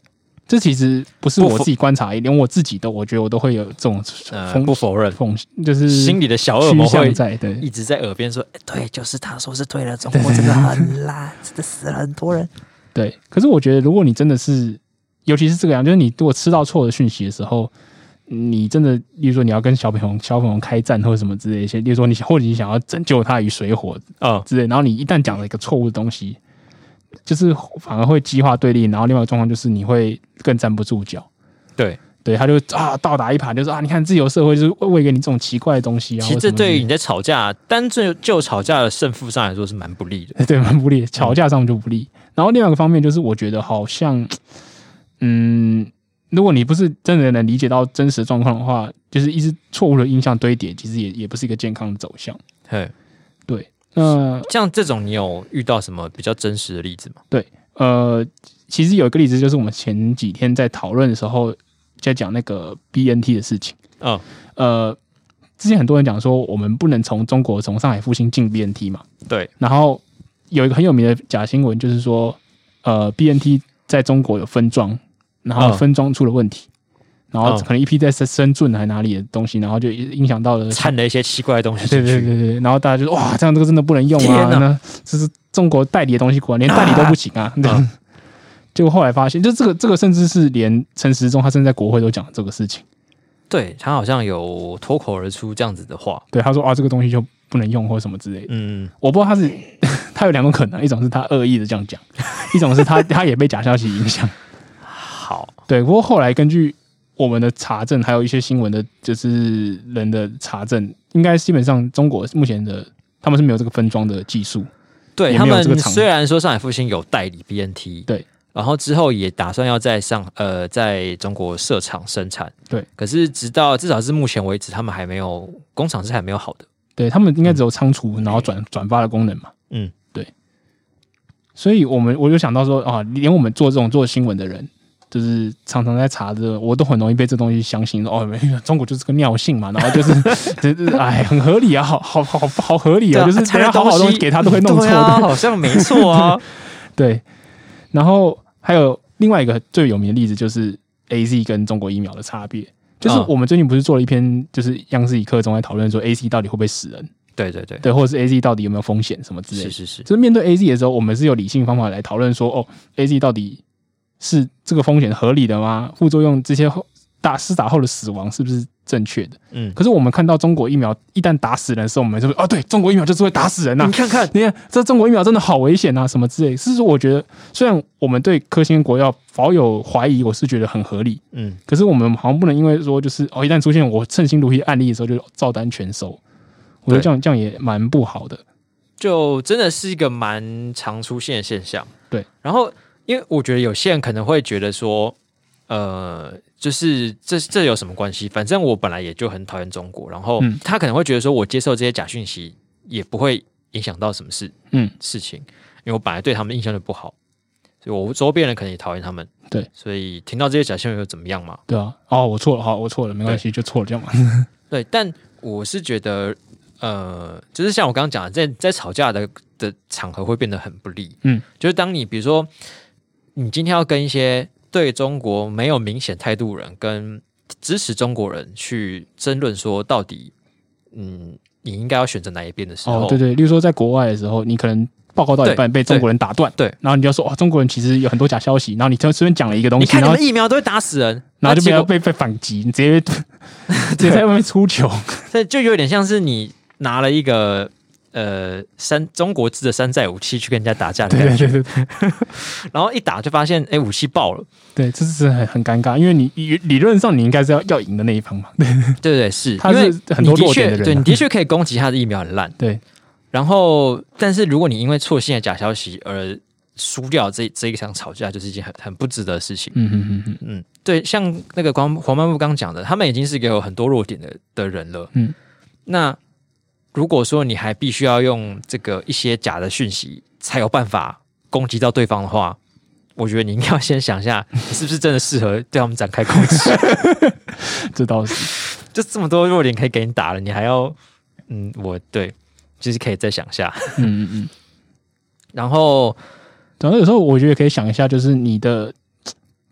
这其实不是我自己观察，连我自己都，我觉得我都会有这种呃、不否认， 就是心里的小恶魔会在对一直在耳边说：“欸、对，就是他说是对的，中国真的很烂，真的死了很多人。” 对，可是我觉得，如果你真的是，尤其是这个样，就是你如果吃到错的讯息的时候，你真的，例如说你要跟小朋友、小朋友开战或者什么之类的一些，例如说你或者你想要拯救他于水火啊之类，然后你一旦讲了一个错误的东西，就是反而会激化对立，然后另外一个状况就是你会更站不住脚。 对对，他就啊倒打一耙，就是啊，你看自由社会就是喂给你这种奇怪的东西啊。 其实这对于你在吵架，单就就吵架的胜负上来说是蛮不利的。 对，蛮不利，吵架上就不利。嗯、然后另外一个方面就是，我觉得好像，嗯。如果你不是真的能理解到真实的状况的话，就是一直错误的印象堆叠，其实也也不是一个健康的走向。 嘿， 对，呃， 像这种你有遇到什么比较真实的例子吗？ 对，呃，其实有一个例子就是我们前几天在讨论的时候，在讲那个 B N T 的事情。嗯、哦，呃，之前很多人讲说我们不能从中国从上海复兴进 B N T 嘛。 对， 然后有一个很有名的假新闻，就是说，呃 ，B N T 在中国有分装。然后分装出了问题，然后可能一批在深圳还哪里的东西，然后就影响到了掺了一些奇怪的东西进去。 对对对对，然后大家就说哇，这样这个真的不能用啊！那这是中国代理的东西，果然连代理都不行啊！对，嗯、结果后来发现，就这个这个甚至是连陈时中他甚至在国会都讲这个事情。 对他好像有脱口而出这样子的话， 对他说啊，这个东西就不能用或什么之类的。嗯，我不知道他是他有两种可能，一种是他恶意的这样讲，一种是他他也被假消息影响。 好， 对，不过后来根据我们的查证，还有一些新闻的，就是人的查证，应该基本上中国目前的他们是没有这个分装的技术。 对，他们虽然说上海复兴有代理 B N T， 对， 然后之后也打算要在上呃在中国设厂生产， 对， 可是直到至少是目前为止，他们还没有工厂是还没有好的。 对他们应该只有仓储，嗯、然后转转发的功能嘛。嗯，对。所以我们我就想到说啊，连我们做这种做新闻的人。就是常常在查这，我都很容易被这东西相信哦，中国就是个尿性嘛，然后就是，就是哎，很合理啊，好好好好合理啊，啊就是等下好好东西给他都会弄错的， 啊、好像没错啊。 对，然后还有另外一个最有名的例子就是 A Z 跟中国疫苗的差别，就是我们最近不是做了一篇，就是央视一刻钟在讨论说 A Z 到底会不会死人。 对对对， 对，或者是 A Z 到底有没有风险什么之类的。 是是是， 就是面对 A Z 的时候，我们是有理性方法来讨论说，哦 ，A Z 到底是这个风险合理的吗？副作用这些打施打后的死亡是不是正确的？嗯，可是我们看到中国疫苗一旦打死人的时候，我们就会哦，对，中国疫苗就是会打死人呐、啊！ 你看看， 你看这中国疫苗真的好危险啊，什么之类的。是说，我觉得虽然我们对科兴跟国药保有怀疑，我是觉得很合理，嗯，可是我们好像不能因为说就是哦，一旦出现我称心如意案例的时候，就照单全收。我觉得这样这样也蛮不好的， 就真的是一个蛮常出现的现象。 对， 然后。因为我觉得有些人可能会觉得说，呃，就是这这有什么关系？反正我本来也就很讨厌中国，然后他可能会觉得说我接受这些假讯息也不会影响到什么事，嗯，事情，因为我本来对他们印象就不好，所以我周边人可能也讨厌他们， 对， 所以听到这些假新闻又怎么样嘛？ 对啊，哦，我错了，好，我错了，没关系，就错了这样嘛。 对，但我是觉得，呃，就是像我刚刚讲的，在在吵架的的场合会变得很不利，嗯，就是当你比如说。你今天要跟一些对中国没有明显态度人跟支持中国人去争论说，到底嗯，你应该要选择哪一边的时候， 哦，对对，例如说在国外的时候，你可能报告到一半被中国人打断， 对， 然后你就说哦，中国人其实有很多假消息，然后你随便讲了一个东西， 你看你们疫苗都会打死人， 然后就被被被反击，你直接直接在外面出糗， 所以就有点像是你拿了一个。呃，山中国制的山寨武器去跟人家打架的感觉， 对对对对然后一打就发现，哎，武器爆了， 对，这是很很尴尬，因为你理论上你应该是要要赢的那一方嘛，对对对是， 他是很多弱点的人、啊， 对，你的确可以攻击他的疫苗很烂， 对， 然后但是如果你因为错信的假消息而输掉这这一场吵架，就是一件很很不值得的事情，嗯嗯嗯嗯，对，像那个黄黄漫步刚讲的，他们已经是一个有很多弱点的的人了，嗯，那。如果说你还必须要用这个一些假的讯息才有办法攻击到对方的话，我觉得你应该要先想一下，你是不是真的适合对他们展开攻击？ 这倒是， 就这么多弱点可以给你打了，你还要嗯，我对，就是可以再想一下，嗯嗯嗯。然后， 然后有时候我觉得可以想一下，就是你的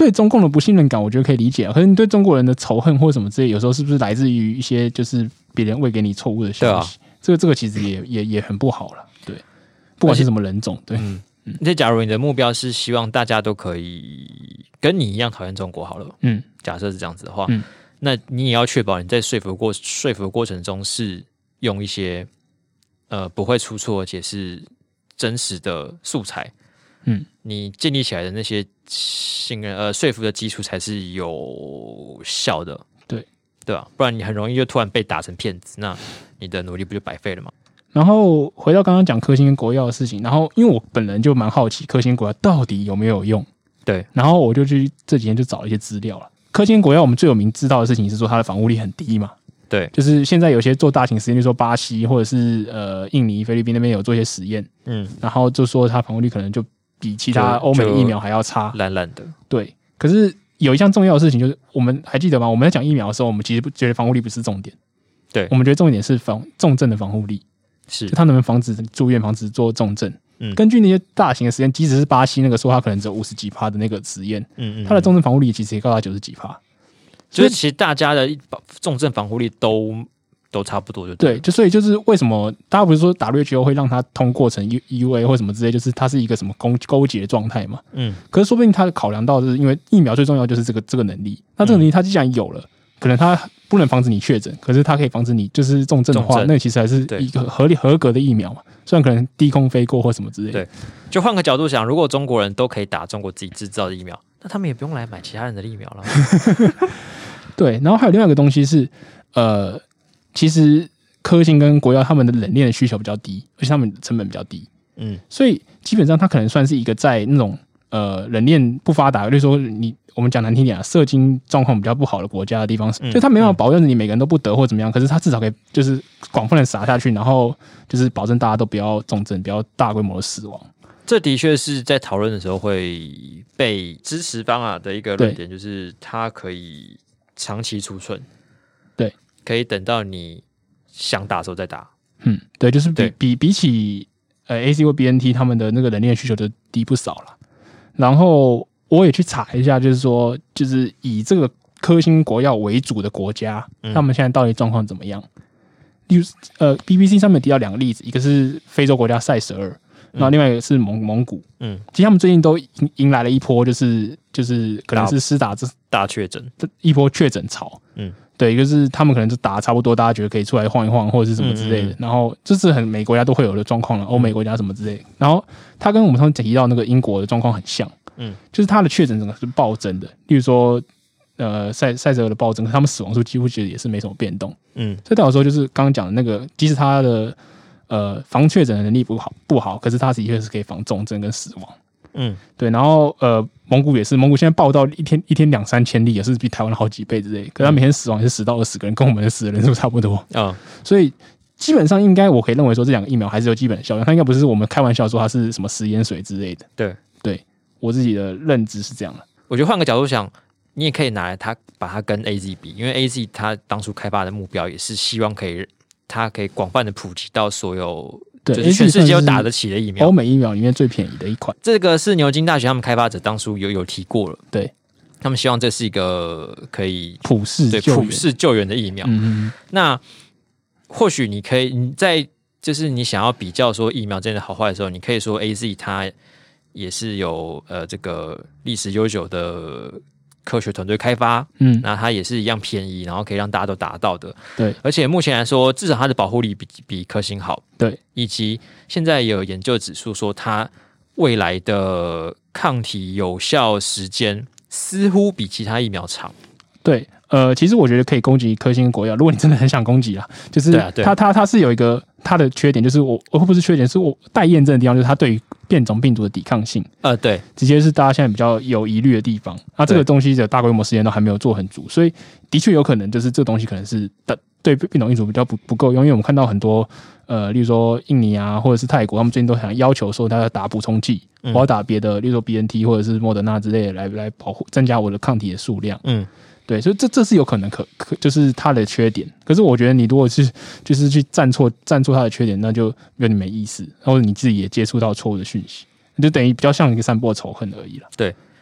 对中共的不信任感，我觉得可以理解、啊。可是你对中国人的仇恨或什么之类，有时候是不是来自于一些就是别人喂给你错误的消息？啊、这个这个其实也也也很不好了。对，不管是什么人种，对。嗯嗯，那假如你的目标是希望大家都可以跟你一样讨厌中国好了，嗯，假设是这样子的话，嗯，那你也要确保你在说服过说服的过程中是用一些呃不会出错而且是真实的素材，嗯，你建立起来的那些信任呃说服的基础才是有效的， 对对吧？不然你很容易就突然被打成骗子，那你的努力不就白费了吗？ 然后回到刚刚讲科兴跟国药的事情，然后因为我本人就蛮好奇科兴国药到底有没有用， 对， 然后我就去这几天就找了一些资料了。科兴国药我们最有名知道的事情是说它的防护力很低嘛， 对， 就是现在有些做大型实验，就是说巴西或者是呃印尼、菲律宾那边有做一些实验，嗯，然后就说它防护力可能就比其他欧美疫苗还要差， 烂烂的， 对。可是有一项重要的事情就是，我们还记得吗？我们在讲疫苗的时候，我们其实觉得防护力不是重点， 对， 我们觉得重点是防重症的防护力。 是， 就它能不能防止住院，防止做重症？嗯，根据那些大型的实验，即使是巴西那个说它可能只有五十几趴的那个实验，嗯嗯，它的重症防护力其实也高达九十几趴， 就是其实大家的重症防护力都都差不多就对， 对，就所以就是为什么大家不是说 W H O 会让它通过成 E U A 或什么之类，就是它是一个什么勾勾结状态嘛？嗯，可是说不定它考量到的是因为疫苗最重要就是这个这个能力，那这个能力它既然有了。可能它不能防止你确诊，可是它可以防止你就是重症的话，那其实还是一个合理合格的疫苗嘛。虽然可能低空飞过或什么之类的。 对，就换个角度想，如果中国人都可以打中国自己制造的疫苗，那他们也不用来买其他人的疫苗了。 对，然后还有另外一个东西是，呃，其实科兴跟国药他们的冷链的需求比较低，而且他们成本比较低。嗯，所以基本上它可能算是一个在那种呃冷链不发达，就是说你。我们讲难听点啊，社经状况比较不好的国家的地方，嗯、就他没办法保证你每个人都不得或怎么样，可是他至少可以就是广泛的撒下去，然后就是保证大家都不要重症，不要大规模的死亡。 这的确是在讨论的时候会被支持方啊的一个论点，就是它可以长期储存， 对， 可以等到你想打的时候再打。 嗯，对，就是比比比起呃 A Z 或 B N T 他们的那个冷链需求就低不少了，然后。我也去查一下，就是说，就是以这个科兴国药为主的国家，嗯、他们现在到底状况怎么样？例如，呃 ，B B C 上面提到两个例子，一个是非洲国家塞舌尔，然后另外一个是蒙蒙古。嗯，其实他们最近都迎迎来了一波，就是就是可能是施打这大确诊， 一波确诊潮。嗯，对，就是他们可能就打差不多，大家觉得可以出来晃一晃，或者是什么之类的。嗯嗯嗯然后这是很每国家都会有的状况了，欧美国家什么之类的。然后他跟我们刚才提到那个英国的状况很像。嗯，就是他的确诊整个是暴增的，例如说，呃，塞塞泽尔的暴增，他们死亡数几乎其实也是没什么变动。嗯，所以代表说，就是刚刚讲的那个，即使他的呃防确诊的能力不好不好，可是他的确是可以防重症跟死亡。嗯，对。然后呃，蒙古也是，蒙古现在报到一天一天两三千例，也是比台湾好几倍之类。可是他每天死亡也是十到二十个人，跟我们的死的人数差不多啊。所以基本上应该我可以认为说，这两个疫苗还是有基本的效用，它应该不是我们开玩笑说它是什么食盐水之类的。 对对。我自己的认知是这样的， 我觉得换个角度想，你也可以拿来它把它跟 A Z 比，因为 A Z 它当初开发的目标也是希望可以它可以广泛的普及到所有， 对， 就是全世界都打得起的疫苗， 欧美疫苗里面最便宜的一款。 这个是牛津大学他们开发者当初有有提过了， 对， 他们希望这是一个可以普世对普世救援的疫苗。嗯、那或许你可以你在就是你想要比较说疫苗真的好坏的时候，你可以说 A Z 它。也是有呃这个历史悠久的科学团队开发，嗯，那它也是一样便宜，然后可以让大家都达到的， 对。 而且目前来说，至少它的保护力比比科兴好， 对。 以及现在也有研究指出说，它未来的抗体有效时间似乎比其他疫苗长， 对。呃，其实我觉得可以攻击科兴国药，如果你真的很想攻击啦，就是它它它是有一个它的缺点，就是我我会不是缺点，是我待验证的地方，就是它对于变种病毒的抵抗性， 呃，对， 直接是大家现在比较有疑虑的地方。那这个东西的大规模实验都还没有做很足，所以的确有可能就是这东西可能是对变种病毒比较不不够用，因为我们看到很多呃，例如说印尼啊，或者是泰国，他们最近都想要求说他要打补充剂，嗯、我要打别的，例如说 B N T 或者是莫德纳之类的来来保护增加我的抗体的数量。嗯。对，所以这这是有可能可可就是它的缺点。可是我觉得你如果是就是去站错站错它的缺点，那就有点没意思。或者你自己也接触到错误的讯息，就等于比较像一个散播仇恨而已了。 对，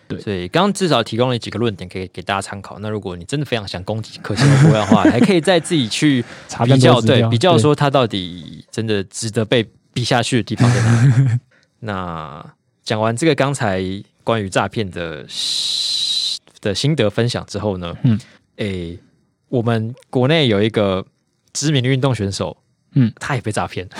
对， 所以刚刚至少提供了几个论点可以给大家参考。那如果你真的非常想攻击可信的国外的话，还可以再自己去比较，对，比较说它到底真的值得被比下去的地方在哪里。那讲完这个刚才关于诈骗的的心得分享之后呢，嗯，诶，我们国内有一个知名的运动选手，嗯，他也被诈骗。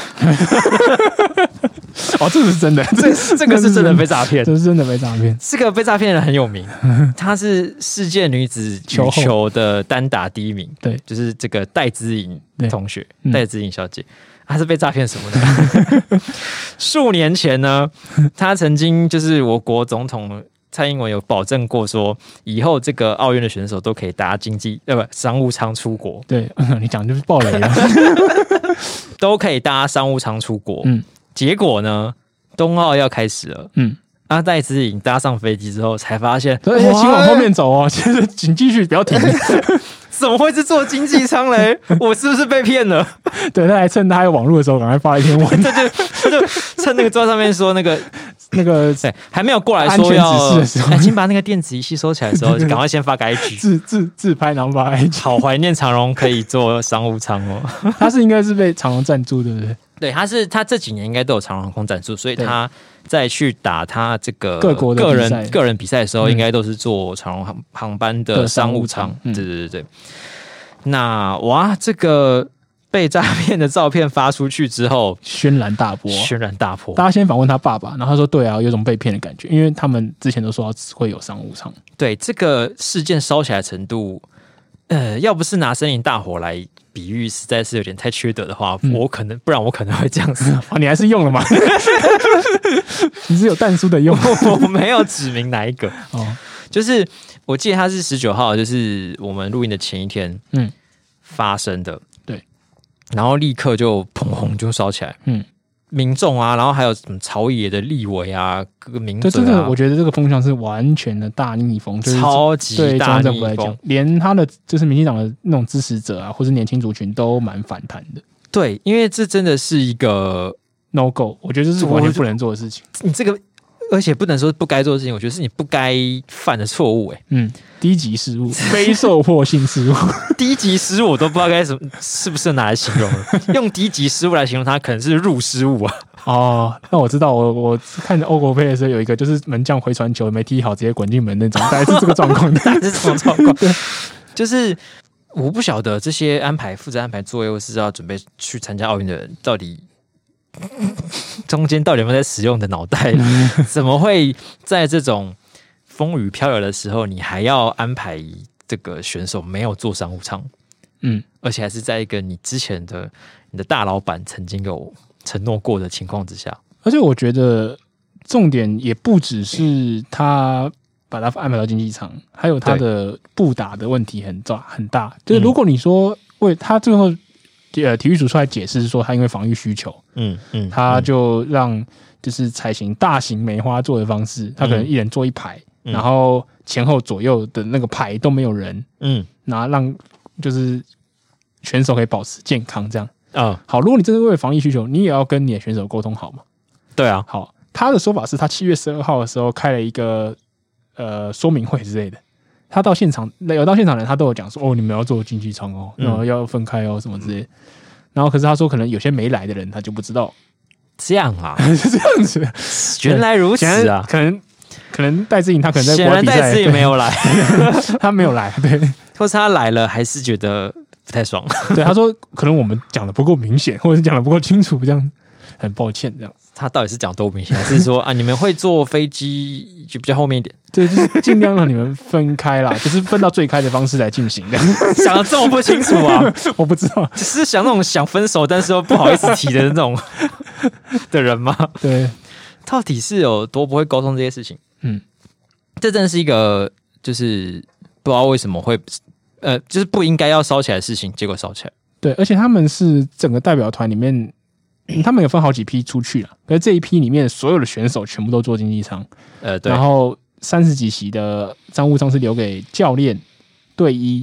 哦，这个是真的， 这这个是真的被诈骗， 这是真的被诈骗。 这个被诈骗的人很有名，她是世界女子羽球的单打第一名，对，就是这个戴资颖同学，戴资颖小姐。她是被诈骗什么呢？数年前呢，她曾经就是我国总统蔡英文有保证过说，以后这个奥运的选手都可以搭经济呃不商务舱出国。 对，你讲就是爆雷了， 都可以搭商务舱出国。嗯，结果呢，冬奥要开始了。嗯，阿戴资颖搭上飞机之后，才发现， 对，请往后面走哦，其实请继续，不要停。 怎么会是坐经济舱嘞？我是不是被骗了？ 对，他还趁他有网络的时候，赶快发一篇文。 他就他就趁那个桌上面说那个那个对还没有过来说要，哎，请把那个电子仪器收起来的时候，赶快先发个 I G 自自自拍，然后发 I G。 好怀念长荣可以坐商务舱哦。 他是应该是被长荣赞助，对不对？ 对，他是他这几年应该都有长荣航空赞助，所以他在去打他这个各国的个人个人比赛的时候，应该都是坐长荣航航班的商务舱。对对对对。那哇，这个被诈骗的照片发出去之后， 轩然大波， 轩然大波。 大家先访问他爸爸，然后他说：“对啊，有种被骗的感觉，因为他们之前都说会有商务舱。” 对，这个事件烧起来的程度，呃，要不是拿森林大火来比喻，实在是有点太缺德的话，嗯、我可能不然我可能会这样子。 哦，你还是用了吗？你是有但书的用， 我没有指明哪一个。哦，就是我记得他是十九号，就是我们录音的前一天，嗯，发生的。 对， 然后立刻就砰轰就烧起来。嗯，民众啊，然后还有什么朝野的立委啊，各个名嘴啊， 这个我觉得这个风向是完全的大逆风，就是、 超级大逆风。 连他的就是民进党的那种支持者啊，或是年轻族群都蛮反弹的。 对，因为这真的是一个 no go， 我觉得这是完全不能做的事情。 你这个。而且不能说不该做的事情，我觉得是你不该犯的错误。哎， 嗯，低级失误，非受迫性失误， 低级失误我都不知道该什么是不是拿来形容了。用低级失误来形容它，可能是入失误啊。 哦，那我知道，我我看欧国杯的时候有一个，就是门将回传球没踢好，直接滚进门那种，大概是这个状况， 大概是这种状况。对，就是我不晓得这些安排负责安排作业或是要准备去参加奥运的人到底。中间到底有没有在使用的脑袋？怎么会在这种风雨飘摇的时候，你还要安排这个选手没有坐商务舱？嗯，而且还是在一个你之前的你的大老板曾经有承诺过的情况之下。 而且我觉得重点也不只是他把他安排到竞技场，还有他的布打的问题很大很大。就是如果你说为他最后。呃，体育组出来解释说，他因为防御需求，嗯嗯，他就让就是采行大型梅花座的方式，他可能一人坐一排，嗯、然后前后左右的那个排都没有人，嗯，然后让就是选手可以保持健康，这样啊、嗯。好，如果你真的为了防疫需求，你也要跟你的选手沟通好嘛。 对啊， 好，他的说法是他七月十二号的时候开了一个呃说明会之类的。他到现场，有到现场的人，他都有讲说：“哦，你们要坐经济舱哦，然后要分开哦，什么之类的。”然后，可是他说，可能有些没来的人，他就不知道。 这样啊， 是这样子。 原来如此啊， 可能可能戴资颖他可能在国外比赛， 戴资颖没有来， 他没有来，对， 或是他来了，还是觉得不太爽。 对，他说可能我们讲的不够明显，或者是讲的不够清楚，这样很抱歉，这样。 他到底是讲多明显，还是说啊，你们会坐飞机就比较后面一点？ 对，就是尽量让你们分开啦，就是分到最开的方式来进行的。 想的这么不清楚啊？ 我不知道， 只是想那种想分手，但是又不好意思提的那种的人吗？ 对， 到底是有多不会沟通这些事情？嗯，这真的是一个就是不知道为什么会呃，就是不应该要烧起来的事情，结果烧起来。 对，而且他们是整个代表团里面。他们有分好几批出去了，可是这一批里面所有的选手全部都坐经济舱，呃，对。然后三十几席的商务舱是留给教练、队医，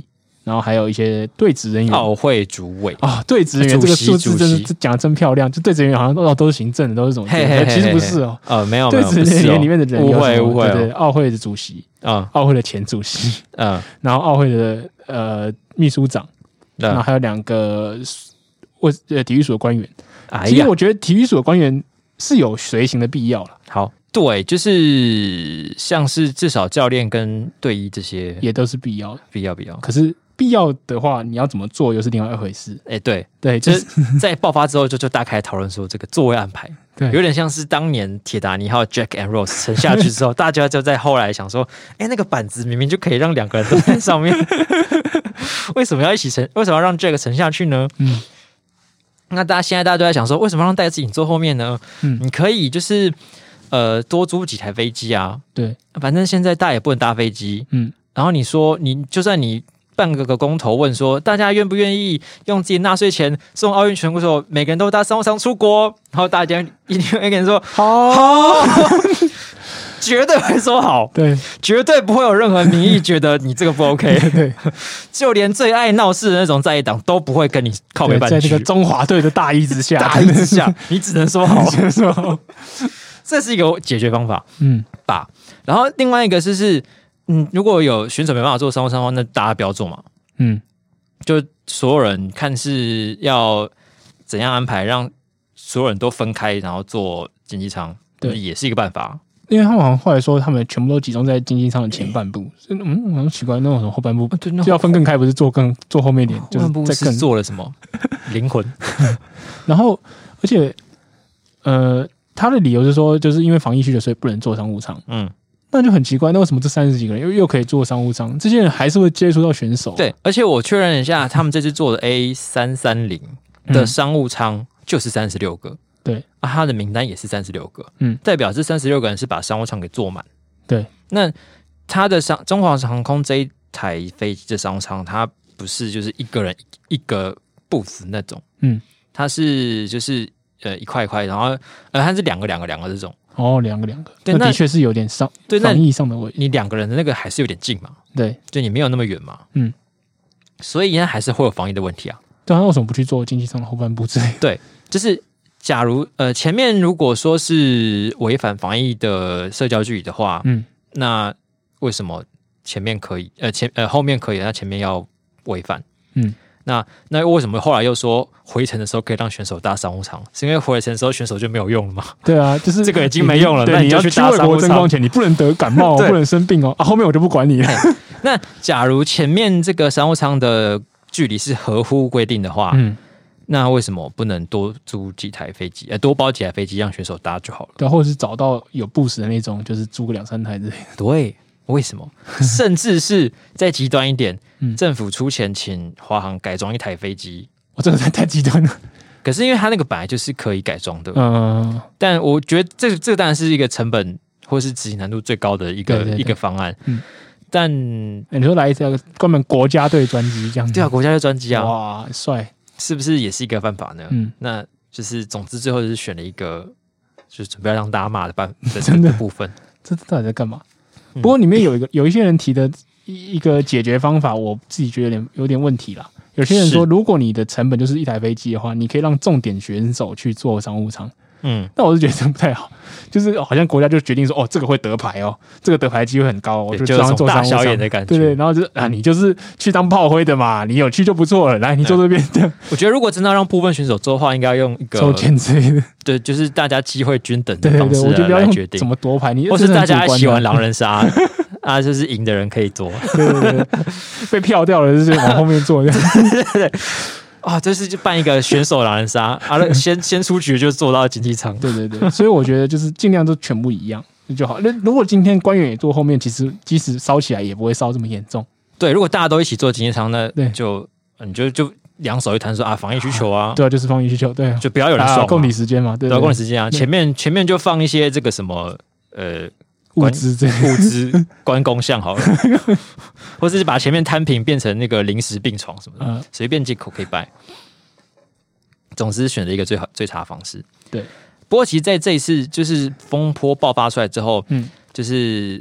然后还有一些队职人员， 奥会主委啊，队职人员这个数字真是讲的真漂亮，就队职人员好像都都是行政的，都是这种， 嘿嘿嘿嘿其实不是哦， 呃，没有， 队职人员里面的人误会误会， 对，奥会的主席， 啊， 奥会的前主席，嗯，然后奥会的呃秘书长，然后还有两个我呃体育署的官员。其实我觉得体育署的官员是有随行的必要了。 好，对，就是像是至少教练跟队医这些也都是必要的， 必要必要。 可是必要的话，你要怎么做又是另外一回事。 哎、欸，对对， 就是在爆发之后就就大概讨论说这个座位安排，对，有点像是当年铁达尼号 Jack and Rose 沉下去之后，大家就在后来想说，哎、欸，那个板子明明就可以让两个人都在上面，为什么要一起沉？为什么要让 Jack 沉下去呢？嗯。那大家现在大家都在想说，为什么让戴资颖坐后面呢？嗯，你可以就是呃多租几台飞机啊， 对， 反正现在大家也不能搭飞机，嗯，然后你说你就算你办个个公投问说，大家愿不愿意用自己纳税钱送奥运全国手每个人都搭商务舱出国，然后大家一定会跟你说好。好绝对会说好， 对， 绝对不会有任何民意觉得你这个不 OK， 对，就连最爱闹事的那种在野党都不会跟你靠北半句。 在这个中华队的大义之下， 大义之下，你只能说好，只能说好，这是一个解决方法，嗯吧。然后另外一个是是，嗯，如果有选手没办法做商务舱的话，那大家不要做嘛，嗯，就所有人看是要怎样安排，让所有人都分开，然后做经济舱，对，也是一个办法。 因为他们好像后来说，他们全部都集中在经济舱的前半部，嗯，好像奇怪，那种什么后半部就要分更开，不是做更做后面一点，就是在更做了什么灵魂。 然后，而且，呃，他的理由是说，就是因为防疫需求，所以不能坐商务舱。嗯，那就很奇怪，那为什么这三十几个人又又可以坐商务舱？这些人还是会接触到选手、啊。 对，而且我确认一下，他们这次做的 A 三三零的商务舱就是三十六个。 对啊，他的名单也是三十六个，嗯，代表这三十六个人是把商务舱给坐满。 对， 那他的商中华航空这一台飞机的商务舱，它不是就是一个人一个 booth 那种，嗯，它是就是呃一块一块，然后呃它是两个两个两个这种。 哦，两个两个，对，那的确是有点上对防疫上的问题。 你两个人的那个还是有点近嘛？ 对， 就你没有那么远嘛，嗯，所以应该还是会有防疫的问题啊。 对啊，为什么不去做经济舱的后半部之类？ 对，就是。假如呃前面如果说是违反防疫的社交距离的话，嗯，那为什么前面可以呃前呃后面可以，那前面要违反？嗯，那那为什么后来又说回程的时候可以让选手搭商务舱？是因为回程的时候选手就没有用了吗？ 对啊，就是这个已经没用了，那你就去搭商务舱。 争光前你不能得感冒、哦，不能生病哦。啊，后面我就不管你了。 那假如前面这个商务舱的距离是合乎规定的话，嗯。那为什么不能多租几台飞机？呃，多包几台飞机让选手搭就好了。 对，或者是找到有部署的那种，就是租个两三台之类的。 对，为什么？甚至是再极端一点，嗯、政府出钱请华航改装一台飞机。 我、哦、这个太太极端了。 可是因为它那个本来就是可以改装的，嗯，但我觉得这个这个当然是一个成本或是执行难度最高的一个对对对一个方案。嗯，但、 欸、你说来一个专门国家队专机这样子， 对啊，国家队专机啊， 哇，帅。 是不是也是一个办法呢？嗯，那就是总之最后就是选了一个，就是准备要让大家骂的办的真的部分。 这到底在干嘛？嗯、不过里面有一个有一些人提的一个解决方法，我自己觉得有点有点问题啦。有些人说，如果你的成本就是一台飞机的话，你可以让重点选手去做商务舱。嗯，那我是觉得这不太好，就是好像国家就决定说，哦，这个会得牌哦，这个得牌机会很高，我就这样做商务舱大小眼的感觉， 对对，然后就是啊，你就是去当炮灰的嘛，你有去就不错了，来，你坐这边。 我觉得如果真的要让部分选手做的话，应该用一个抽签之类的， 对，就是大家机会均等的方式来决定， 怎么夺牌，你或是大家一起玩狼人杀啊，就是赢的人可以做， 对对对，被票掉了就是往后面坐，对对对。 啊，这是就办一个选手狼人杀啊，先先出局就做到经济舱。 对对对，所以我觉得就是尽量都全部一样就好。那如果今天官员也坐后面，其实即使烧起来也不会烧这么严重。 对，如果大家都一起做经济舱，那就你就就两手一摊说啊，防疫需求啊， 对啊，就是防疫需求，对、啊， 就不要有人爽、啊， 共体时间嘛，对， 对，共体时间啊。前面前面就放一些这个什么呃。 物资这物资关公像好了，或者是把前面摊平变成那个临时病床什么的，随、嗯、便进口可以摆。总之选了一个最好最差的方式。 对， 不过其实在这一次就是风波爆发出来之后，嗯，就是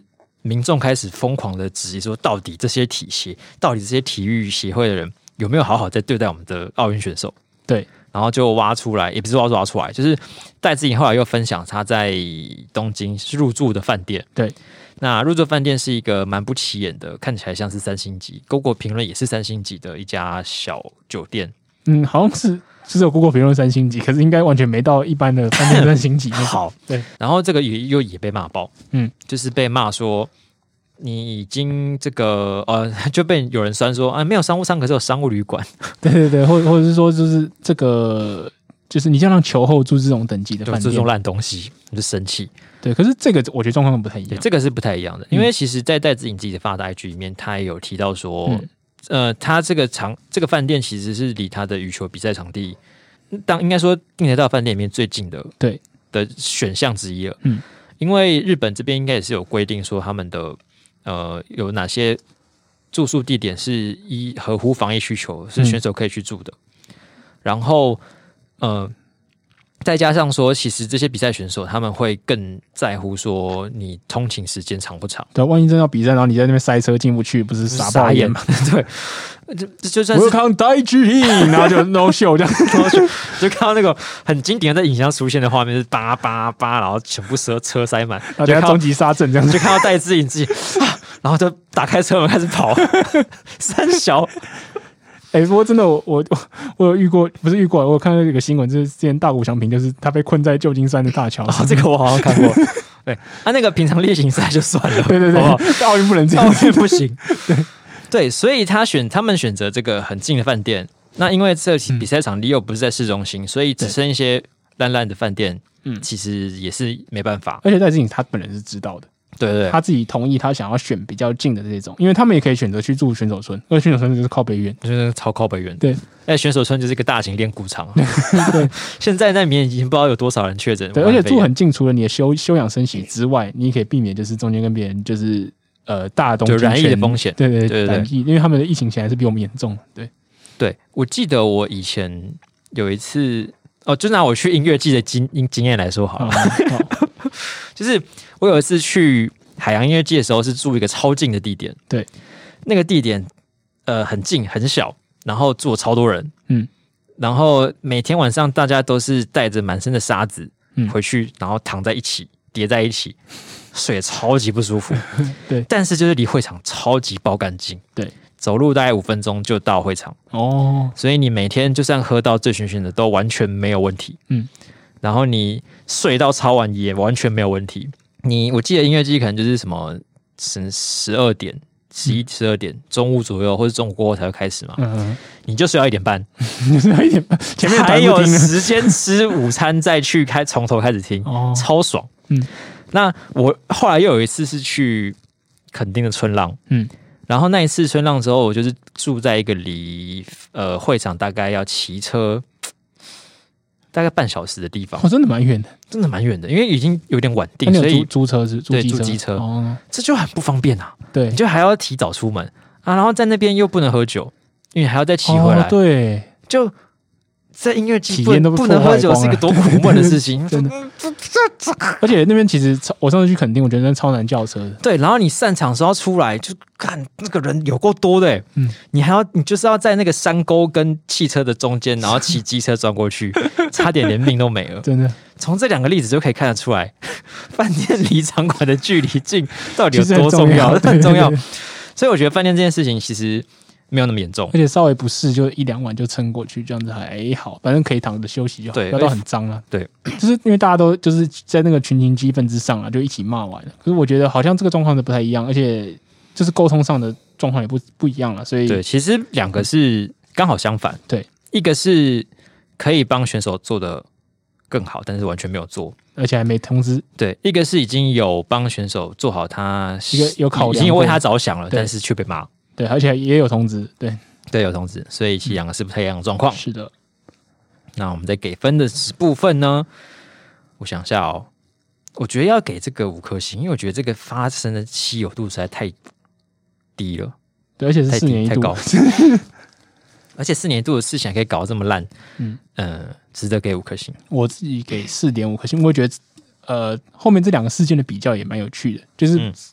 民众开始疯狂的质疑说，到底这些体协，到底这些体育协会的人有没有好好在对待我们的奥运选手？ 对， 然后就挖出来，也不是挖挖出来，就是戴资颖后来又分享他在东京入住的饭店。 对， 那入住饭店是一个蛮不起眼的，看起来像是三星级 ，Google 评论也是三星级的一家小酒店。 嗯，好像是。只有 Google 评论三星级，可是应该完全没到一般的饭店三星级。 好， 对。 然后这个也又也被骂爆， 嗯， 就是被骂说你已经这个呃，就被有人酸说啊，没有商务舱，可是有商务旅馆。 对对对，或或者是说，就是这个，就是你这样让球后住这种等级的饭店， 这种烂东西，你就生气。 对，可是这个我觉得状况不太一样， 这个是不太一样的，因为其实，在戴资颖自己的发的 I G 里面，他也有提到说。嗯呃，他这个场这个饭店其实是离他的羽球比赛场地，当应该说订得到饭店里面最近的对的选项之一了。 嗯， 因为日本这边应该也是有规定说他们的呃有哪些住宿地点是依合乎防疫需求，是选手可以去住的。嗯、然后呃。再加上说，其实这些比赛选手他们会更在乎说你通勤时间长不长。 对，万一真要比赛，然后你在那边塞车进不去，不是傻爆眼吗？ 对，就就算是 Welcome Daiji， 然后就 No show 这样， 就看到那个很经典的在影像出现的画面是叭叭叭，然后全部车车塞满， 然后就终极杀阵这样， 就看到戴资颖自己、啊，然后就打开车门开始跑，三小。 哎、欸，不过真的我，我我我有遇过，不是遇过，我有看到一个新闻，就是之前大谷翔平，就是他被困在旧金山的大桥上、 哦，这个我好像看过。对，他、啊、那个平常例行赛就算了， 对对对，奥运不能这样， 奥运不行。对对，所以他选他们选择这个很近的饭店，那因为这比赛场地又不是在市中心，嗯、所以只剩一些烂烂的饭店，嗯，其实也是没办法。 而且戴资颖他本人是知道的。 对 对, 对， 他自己同意，他想要选比较近的这种，因为他们也可以选择去住选手村，而选手村就是靠北远， 就是超靠北远。 对， 哎，选手村就是一个大型练鼓场。对，现在那里面已经不知道有多少人确诊。 对，而且住很近，除了你的休休养生息之外，你也可以避免就是中间跟别人就是呃大东就染疫的风险。 对对对对对， 因为他们的疫情显然是比我们严重。对， 对我记得我以前有一次哦，就拿我去音乐季的经经验来说好了，哦、就是我有一次去。海洋音乐季的时候是住一个超近的地点， 对， 那个地点呃很近很小，然后住了超多人，嗯，然后每天晚上大家都是带着满身的沙子回去，嗯、然后躺在一起叠在一起，睡得超级不舒服， 对， 但是就是离会场超级爆干净， 对， 走路大概五分钟就到会场哦，所以你每天就算喝到醉醺醺的都完全没有问题，嗯，然后你睡到超晚也完全没有问题。你我记得音乐季可能就是什么十十二点、十一、十二点中午左右，或者中午过后才会开始嘛。嗯，你就睡到一点半， 你睡到一点半，前面还有时间吃午餐，再去开从头开始听，哦、超爽。嗯，那我后来又有一次是去垦丁的春浪，嗯，然后那一次春浪之后，我就是住在一个离呃会场大概要骑车。大概半小时的地方， 哦，真的蛮远的， 真的蛮远的，因为已经有点晚定， 所以租车是对租机车，哦，这就很不方便啊。对，你就还要提早出门啊，然后在那边又不能喝酒，因为还要再骑回来。 哦、对， 就在音乐季不不能喝酒是一个多苦闷的事情， 真的。而且那边其实我上次去垦丁，我觉得超难叫车的。 对，然后你散场的时候要出来，就看那个人有够多的，嗯，你还要你就是要在那个山沟跟汽车的中间，然后骑机车钻过去，差点连命都没了。 真的， 从这两个例子就可以看得出来，饭店离场馆的距离近到底有多重要，很重要。很重要所以我觉得饭店这件事情其实没有那么严重， 而且稍微不适就一两晚就撑过去，这样子还好，反正可以躺着休息就好，不要到很脏啊。 对， 就是因为大家都就是在那个群情激愤之上啊，就一起骂完了。可是我觉得好像这个状况是不太一样，而且就是沟通上的状况也不不一样了。所以对，其实两个是刚好相反。 对， 一个是可以帮选手做的更好，但是完全没有做， 而且还没通知。 对，一个是已经有帮选手做好他， 一个有考量， 已经有为他着想了，但是却被骂。 对，而且也有通知，对对，有通知，所以其实两个是不太一样的状况。 是的， 那我们在给分的部分呢，我想一下哦，我觉得要给这个五颗星，因为我觉得这个发生的稀有度实在太低了， 对，而且是四年一度， 太高，而且四年一度的事情还可以搞得这么烂，嗯呃，值得给五颗星。 我自己给四点五颗星，我觉得呃后面这两个事件的比较也蛮有趣的，就是。嗯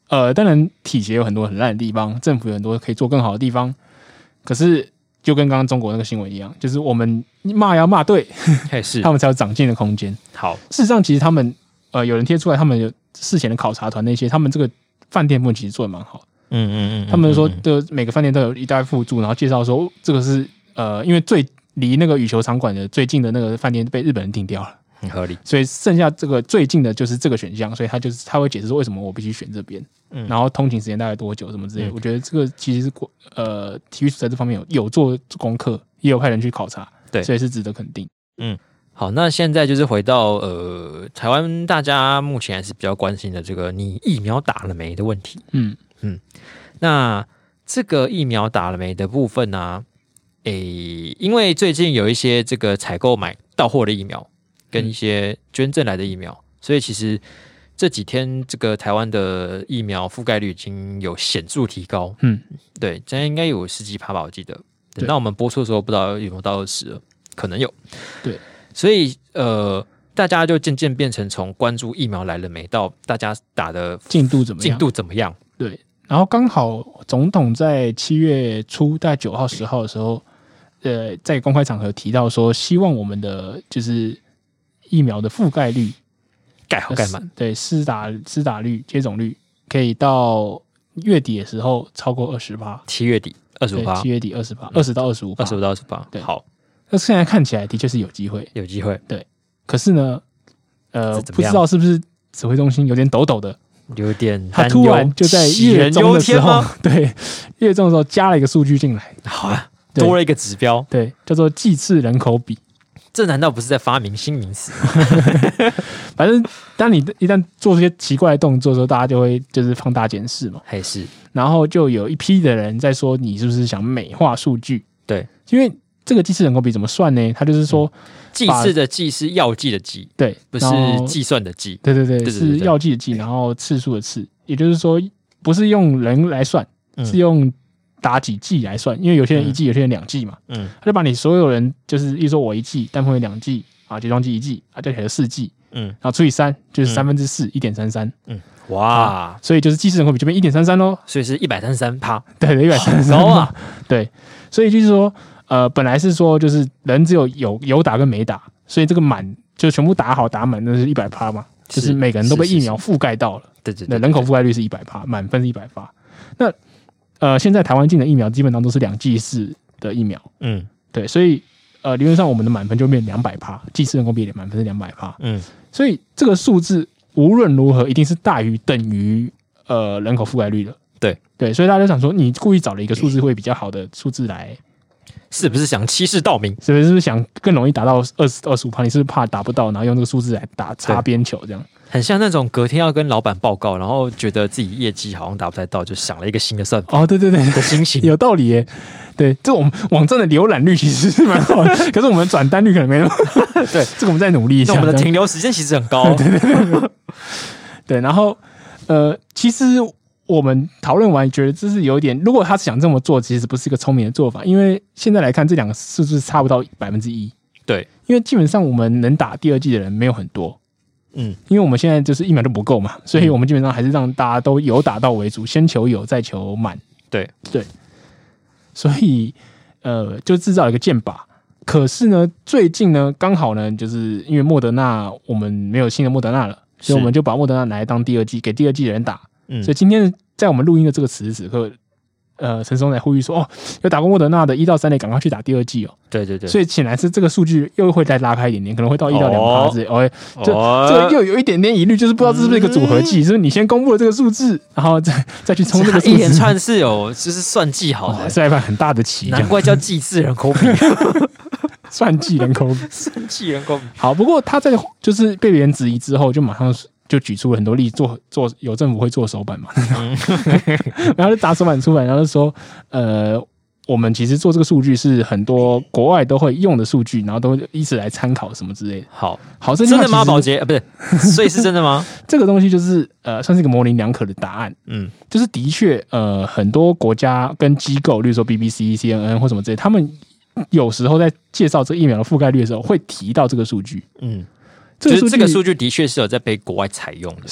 呃，当然体协有很多很烂的地方，政府有很多可以做更好的地方，可是就跟刚刚中国那个新闻一样，就是我们骂要骂对， 是他们才有长进的空间。 好， 事实上其实他们呃有人贴出来，他们有事前的考察团那些，他们这个饭店部分其实做的蛮好。 嗯嗯嗯， 他们说的每个饭店都有一袋附注，然后介绍说这个是呃，因为最离那个羽球场馆的最近的那个饭店被日本人订掉了， 很合理。 所以剩下这个最近的就是这个选项，所以他就是他会解释说为什么我必须选这边，嗯，然后通勤时间大概多久什么之类的。嗯、我觉得这个其实是呃体育署在这方面有有做功课，也有派人去考察，对，所以是值得肯定。 嗯，好，那现在就是回到呃台湾大家目前还是比较关心的这个你疫苗打了没的问题。嗯嗯，那这个疫苗打了没的部分呢、啊？诶，因为最近有一些这个采购买到货的疫苗，跟一些捐赠来的疫苗，嗯、所以其实这几天这个台湾的疫苗覆盖率已经有显著提高。嗯，对，现在应该有十几趴吧，我记得。等到我们播出的时候，不知道有没有到二十了，可能有。对，所以呃，大家就渐渐变成从关注疫苗来了没到大家打的进度怎么样？ 进度怎么样？ 对，然后刚好总统在七月初，大概九号、十号的时候。呃，在公开场合提到说，希望我们的就是疫苗的覆盖率盖好盖满， 对，施打施打率、接种率可以到月底的时候超过二十趴， 七月底二十五趴， 七月底二十趴，二十到二十五， 二十五到二十八， 对， 好。 那现在看起来的确是有机会， 有机会， 对。可是呢，呃，不知道是不是指挥中心有点抖抖的。 有点他突然就在月中的时候，对，月中的时候加了一个数据进来， 好啊。多了一个指标， 对，叫做剂次人口比。 这难道不是在发明新名词吗？ 反正当你一旦做这些奇怪的动作的时候，大家就会就是放大检视嘛。 还是， 然后就有一批的人在说，你是不是想美化数据？ 对， 因为这个剂次人口比怎么算呢？他就是说， 剂次的剂是药剂的剂， 对， 不是计算的计。 对对对，是药剂的剂，然后次数的次，也就是说，不是用人来算，是用。打几剂来算，因为有些人一剂，有些人两剂嘛，嗯，他就把你所有人，就是例如说我一剂，单方面两剂啊，睫状肌一剂啊，加起来四剂，嗯，然后除以三就是三分之四，一点三三，嗯， 哇、 啊，所以就是剂次人口比就变一点三三喽， 所以是一百三十三趴， 对，一百三十三啊，对，所以就是说，呃，本来是说就是人只有有有打跟没打，所以这个满就全部打好打满，那是一百趴嘛，就是每个人都被疫苗覆盖到了， 对对对， 人口覆盖率是一百趴，满分是一百趴，那。呃，现在台湾进的疫苗基本上都是两剂式的疫苗，嗯，对，所以呃，理论上我们的满分就变两百趴，剂次人口比满分是两百趴，嗯，所以这个数字无论如何一定是大于等于呃人口覆盖率的， 对对，所以大家就想说，你故意找了一个数字会比较好的数字来， 是不是想欺世盗名？ 是不是是不是想更容易达到二十二十五趴？你是不是怕达不到，然后用这个数字来打擦边球这样？ 很像那种隔天要跟老板报告，然后觉得自己业绩好像达不太到，就想了一个新的算法。 哦，对对对， 的心情有道理耶。对，这我们网站的浏览率其实是蛮好的，可是我们转单率可能没那么。对，这个我们再努力一下。 那我们的停留时间其实很高。 对对对。对，然后呃，其实我们讨论完，觉得这是有点，如果他想这么做，其实不是一个聪明的做法，因为现在来看，这两个数字差不到百分之一。 对， 因为基本上我们能打第二剂的人没有很多。嗯，因为我们现在就是疫苗都不够嘛，所以我们基本上还是让大家都有打到为主，先求有，再求满。 对对，所以呃，就制造了一个箭靶。可是呢，最近呢，刚好呢，就是因为莫德纳我们没有新的莫德纳了，所以我们就把莫德纳拿来当第二剂，给第二剂的人打。嗯，所以今天在我们录音的这个此时此刻。呃，陈松来呼吁说，哦，有打过莫德纳的一到三类，赶快去打第二剂哦。 对对对， 所以显然是这个数据又会再拉开一点点，可能会到一到两趴之类。哦，这这个又有一点点疑虑，就是不知道这是不是一个组合技，就是你先公布了这个数字，然后再再去冲这个数字。 一连串是有就是算计好的， 是一盘很大的棋， 难怪叫计次人口比， 算计人口比， 算计人口比。 好，不过他在就是被别人质疑之后，就马上。就举出了很多例，做做有政府会做手板嘛，然后就打手板出来，然后就说，呃，我们其实做这个数据是很多国外都会用的数据，然后都会以此来参考什么之类的。 好， 好， 真的吗？宝洁、呃、不是，所以是真的吗？ 这个东西就是呃，算是一个模棱两可的答案。嗯，就是的确，呃，很多国家跟机构，例如说 B B C、C N N 或什么之类，他们有时候在介绍这个疫苗的覆盖率的时候，会提到这个数据。嗯。 就是这个数据的确是有在被国外采用的， 是的，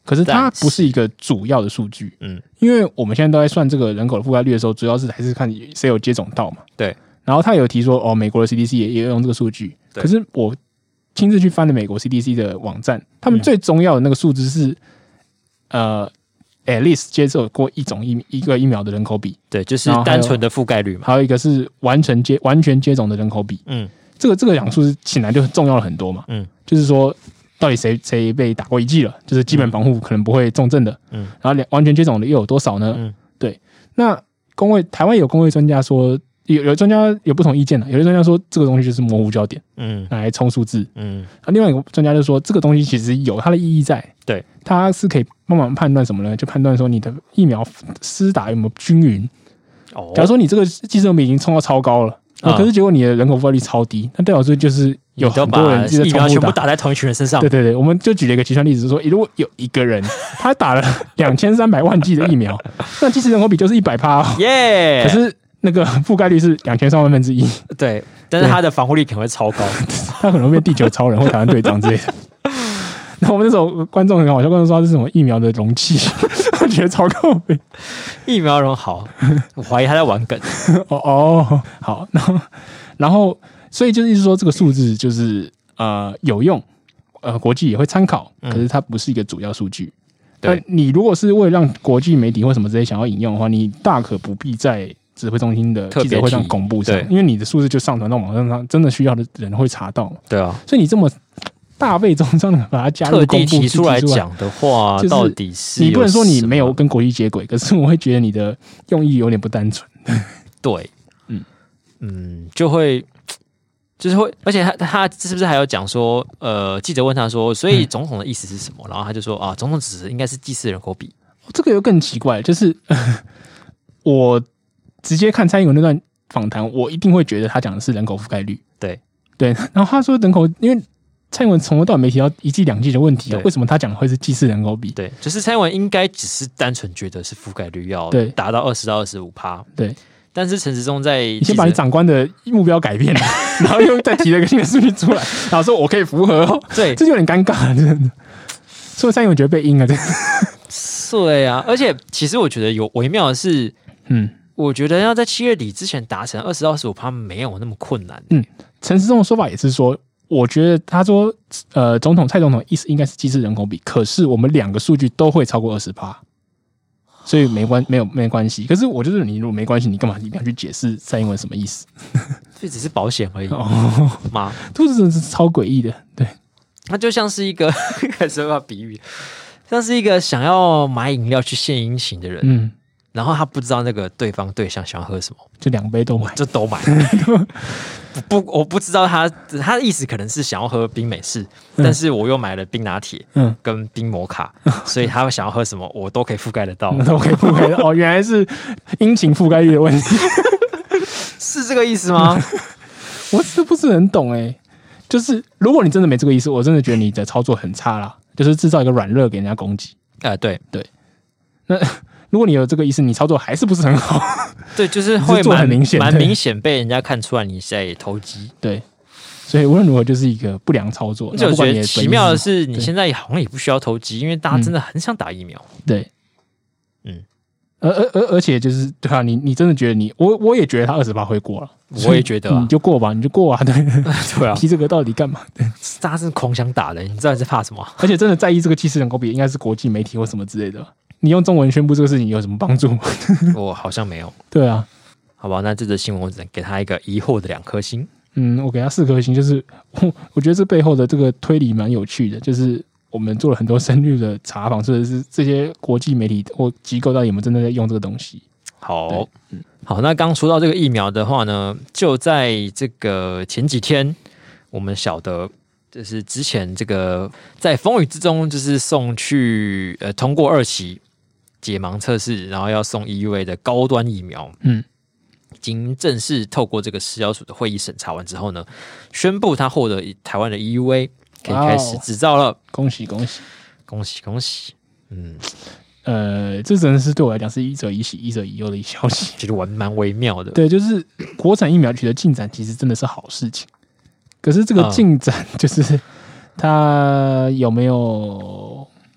可是它不是一个主要的数据。嗯，因为我们现在都在算这个人口的覆盖率的时候，主要是还是看谁有接种到嘛。 对。 然后他有提说，哦，美国的 C D C 也也有用这个数据。可是我亲自去翻了美国 C D C 的网站，他们最重要的那个数字是，嗯、呃。at least 接受过一种疫一个疫苗的人口比， 对，就是单纯的覆盖率嘛。 还有一个是完全接完全接种的人口比，嗯，这个这个两数是显然就重要了很多嘛，嗯，就是说到底谁谁被打过一剂了，就是基本防护可能不会重症的，嗯，然后完全接种的又有多少呢？嗯，对。那公卫台湾有公卫专家说，有有专家有不同意见的，有些专家说这个东西就是模糊焦点，嗯，来冲数字，嗯，啊，另外一个专家就说这个东西其实有它的意义在，对，它是可以帮忙判断什么呢？就判断说你的疫苗施打有没有均匀。哦，假如说你这个剂数已经冲到超高了，啊，可是结果你的人口覆盖率超低，那代表说就是有很多人疫苗全部打在同一群人身上。 对对对，我们就举了一个极端例子，说如果有一个人他打了两千三百万剂的疫苗，那其实人口比就是一百趴，耶！可是那个覆盖率是两千三万分之一， 对，但是他的防护力可能会超高， 他可能会变地球超人或台湾队长之类的。然后我们那时候观众很好笑，观众说他是什么疫苗的容器，我觉得超靠北。 疫苗容好，我怀疑他在玩梗。 哦哦，好，然后然后所以就是意思说这个数字就是呃有用，呃国际也会参考，可是它不是一个主要数据。对，你如果是为了让国际媒体或什么这些想要引用的话，你大可不必在指挥中心的记者会上公布上，因为你的数字就上传到网站上，真的需要的人会查到。 对啊， 所以你这么大费周章的把它加入特地提出来讲的话，就是、到底是你不能说你没有跟国际接轨，可是我会觉得你的用意有点不单纯。 对，嗯嗯，就会就是会，而且他他是不是还有讲说，呃，记者问他说，所以总统的意思是什么？嗯、然后他就说啊，总统指的应该是祭祀人口比。 这个又更奇怪，就是我直接看蔡英文那段访谈，我一定会觉得他讲的是人口覆盖率。 对对，然后他说人口，因为蔡英文从头到尾没提到一剂两剂的问题，为什么他讲的会是祭祀人口比？ 对，就是蔡英文应该只是单纯觉得是覆盖率要达到二十到二十五趴。 对， 但是陈时中在你先把你长官的目标改变了，然后又再提了一个新的数据出来，然后说我可以符合哦， 对， 这就有点尴尬，真的。所以蔡英文觉得被阴了，真的。 对啊，而且其实我觉得有微妙的是，嗯，我觉得要在七月底之前达成二十到二十五趴没有那么困难。 嗯，陈时中的说法也是说。我觉得他说，呃，总统蔡总统意思应该是祭祀人口比，可是我们两个数据都会超过二十趴，所以没关没有没关系。可是我就是你如果没关系，你干嘛一定要去解释蔡英文什么意思？ 这只是保险而已哦，妈， 这真的是超诡异的。对， 它就像是一个开始要比喻，像是一个想要买饮料去献殷勤的人，嗯。然后他不知道那个对方对象想要喝什么， 就两杯都买， 就都买。不不，我不知道他他的意思可能是想要喝冰美式，嗯、但是我又买了冰拿铁，嗯，跟冰摩卡，嗯、所以他想要喝什么，我都可以覆盖得到， 都可以覆盖得到。哦，原来是殷勤覆盖率的问题， 是这个意思吗？ 我是不是很懂哎、欸？就是如果你真的没这个意思，我真的觉得你的操作很差啦，就是制造一个软肋给人家攻击。 啊、呃，对对，那。如果你有这个意思，你操作还是不是很好？ 对，就是会蛮明显，蛮明显被人家看出来你在投机。 对，所以无论如何就是一个不良操作。 而且我觉得奇妙的是，你现在好像也不需要投机，因为大家真的很想打疫苗。 嗯、对，嗯，而而而而且就是对啊，你你真的觉得你我我也觉得他二十八会过了， 我也觉得、啊， 你就过吧，你就过啊，对对啊， 提这个到底干嘛？对， 大家是狂想打的，你知道你在怕什么？ 而且真的在意这个祭祀人口比，应该是国际媒体或什么之类的。你用中文宣布这个事情有什么帮助？ 我好像没有。 对啊， 好吧，那这则新闻我只能给他一个疑惑的两颗星。 嗯，我给他四颗星，就是我我觉得这背后的这个推理蛮有趣的，就是我们做了很多深入的查访，或者是这些国际媒体或机构到底有没有真的在用这个东西。 好，嗯，好，那刚说到这个疫苗的话呢，就在这个前几天，我们晓得。就是之前这个在风雨之中，就是送去呃通过二期解盲测试，然后要送 E U A 的高端疫苗，嗯，已经正式透过这个食药署的会议审查完之后呢，宣布他获得台湾的 E U A 可以开始执照了， 恭喜恭喜恭喜恭喜！嗯， 呃，这真的是对我来讲是一则以喜一则以忧的消息， 其实蛮蛮微妙的。 对，就是国产疫苗取得进展，其实真的是好事情。可是这个进展就是它有没有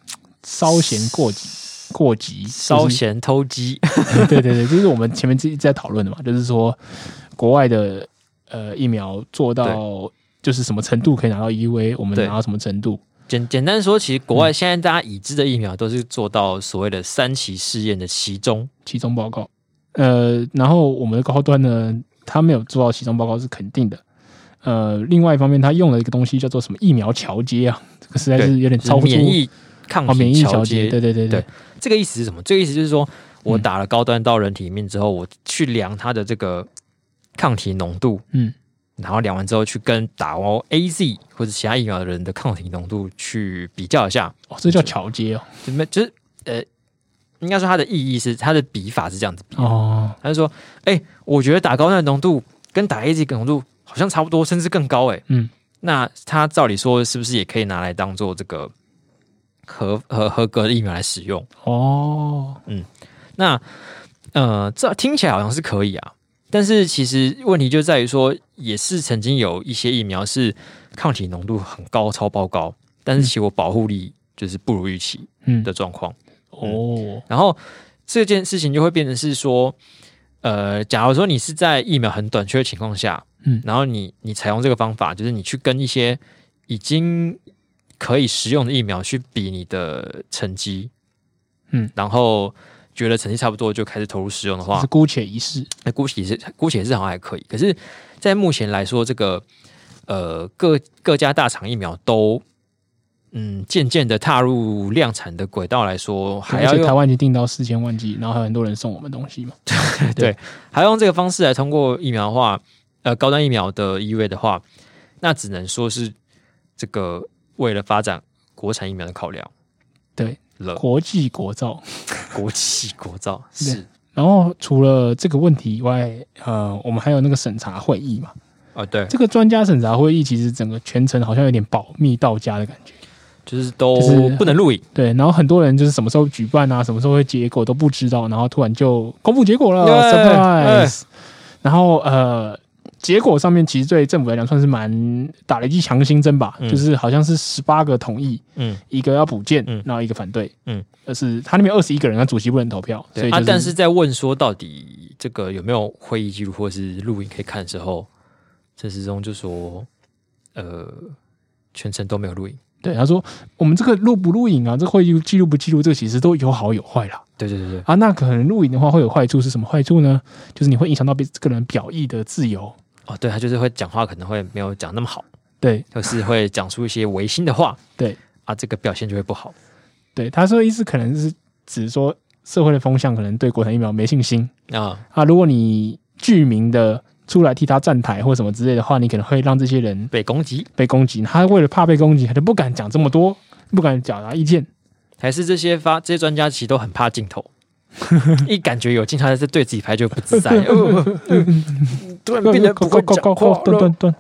稍嫌过急，过急， 稍嫌偷鸡。 对对对，这是我们前面一直在讨论的嘛，就是说国外的呃疫苗做到就是什么程度可以拿到 E U A， 我们拿到什么程度？ 简简单说，其实国外现在大家已知的疫苗都是做到所谓的三期试验的期中期中报告。呃，然后我们的高端呢，它没有做到期中报告是肯定的。呃，另外一方面，它用了一个东西叫做什么疫苗桥接啊，这个实在是有点超不出免疫抗体桥接。 对对对对，这个意思是什么？这个意思就是说我打了高端到人体里面之后，我去量它的这个抗体浓度，嗯，然后量完之后去跟打完 A Z 或者其他疫苗的人的抗体浓度去比较一下。 哦，这叫桥接哦， 就是呃，应该说它的意义是它的比法是这样子比哦， 他就说，哎、欸，我觉得打高端的浓度跟打 A Z 的浓度好像差不多，甚至更高哎、欸。嗯，那它照理说是不是也可以拿来当做这个合合合格的疫苗来使用？哦，嗯，那呃，这听起来好像是可以啊，但是其实问题就在于说，也是曾经有一些疫苗是抗体浓度很高，超爆高，但是其我保护力就是不如预期的状况。嗯、哦，然后这件事情就会变成是说。呃，假如说你是在疫苗很短缺的情况下，嗯，然后你你采用这个方法，就是你去跟一些已经可以食用的疫苗去比你的成绩，嗯，然后觉得成绩差不多就开始投入使用的话， 是姑且一试， 那姑且是姑且是好像还可以，可是，在目前来说，这个呃各各家大厂疫苗都。嗯，渐渐的踏入量产的轨道来说，还要用台湾已经订到四千万剂，然后还有很多人送我们东西嘛。 对, 对，还要用这个方式来通过疫苗的话，呃，高端疫苗的 E U A 的话，那只能说是这个为了发展国产疫苗的考量。 对了，国际国造， 国际国造是。 然后除了这个问题以外，呃，我们还有那个审查会议嘛。 哦，对， 这个专家审查会议其实整个全程好像有点保密到家的感觉。 就是都不能录影、就是， 对，然后很多人就是什么时候举办啊，什么时候会结果都不知道，然后突然就公布结果了 ，surprise！ 然后呃，结果上面其实对政府来讲算是蛮打了一剂强心针吧，嗯、就是好像是十八个同意，嗯，一个要补件，嗯，然后一个反对，嗯，而是他那边二十一个人，他主席不能投票，所以、就是、 啊，但是在问说到底这个有没有会议记录或是录影可以看的时候，陈时中就说，呃，全程都没有录影。 对，他说我们这个录不录影啊，这个会议记录不记录，这个其实都有好有坏啦。 对对对对啊，那可能录影的话会有坏处，是什么坏处呢？就是你会影响到这个人表意的自由。 哦，对，他就是会讲话可能会没有讲那么好， 对， 就是会讲出一些违心的话， 对啊，这个表现就会不好。 对，他说的意思可能是指说社会的风向可能对国产疫苗没信心啊啊，如果你具名的。出来替他站台或什么之类的话，你可能会让这些人被攻击， 被攻击。他为了怕被攻击，他就不敢讲这么多，不敢表达意见。 还是这些发这些专家其实都很怕镜头，一感觉有镜头在对自己拍就不自在，突然变得不会讲话， 断断断。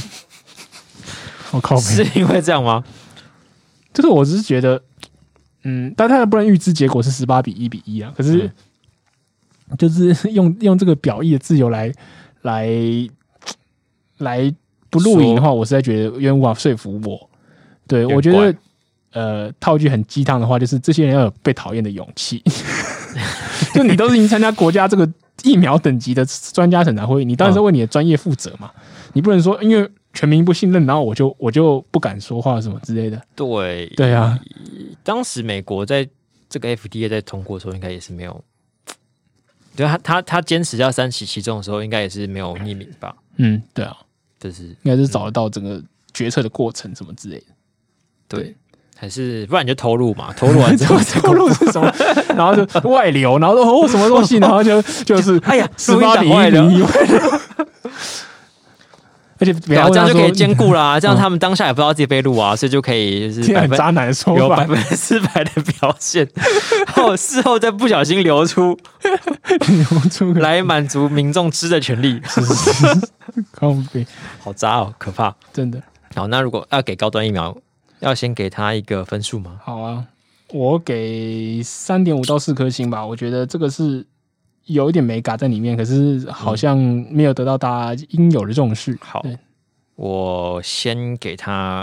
我靠， 是因为这样吗？ 就是我只是觉得，嗯，但他不能预知结果是十八比一比一啊，可是。嗯就是用用这个表意的自由来来来不录影的话，我实在觉得有点无法说服我。对，我觉得呃，套句很鸡汤的话，就是这些人要有被讨厌的勇气。就你都是已经参加国家这个疫苗等级的专家审查会议，你当然是为你的专业负责嘛。嗯、你不能说因为全民不信任，然后我就我就不敢说话什么之类的。 对对啊， 当时美国在这个 F D A 在通过的时候，应该也是没有。对他，他他坚持要三期其中的时候，应该也是没有匿名吧？ 嗯，对啊， 就是应该是找得到整个决策的过程什么之类的。 对，对还是不然你就偷录嘛，偷录完之后偷录是什么？然后就外流，然后说哦什么东西，然后就就是哎呀， 十八比一比一。而且这样就可以兼顾啦，这样他们当下也不知道自己被录啊，所以就可以就是很渣男的说法， 有百分之四百的表现，然后事后再不小心流出， 流出来满足民众知的权利， 是是是， 好渣哦，可怕， 真的。 好，那如果要给高端疫苗，要先给他一个分数吗？ 好啊，我给三点五到四颗星吧，我觉得这个是。有一点美感在里面，可是好像没有得到大家应有的重视。 好，我先给他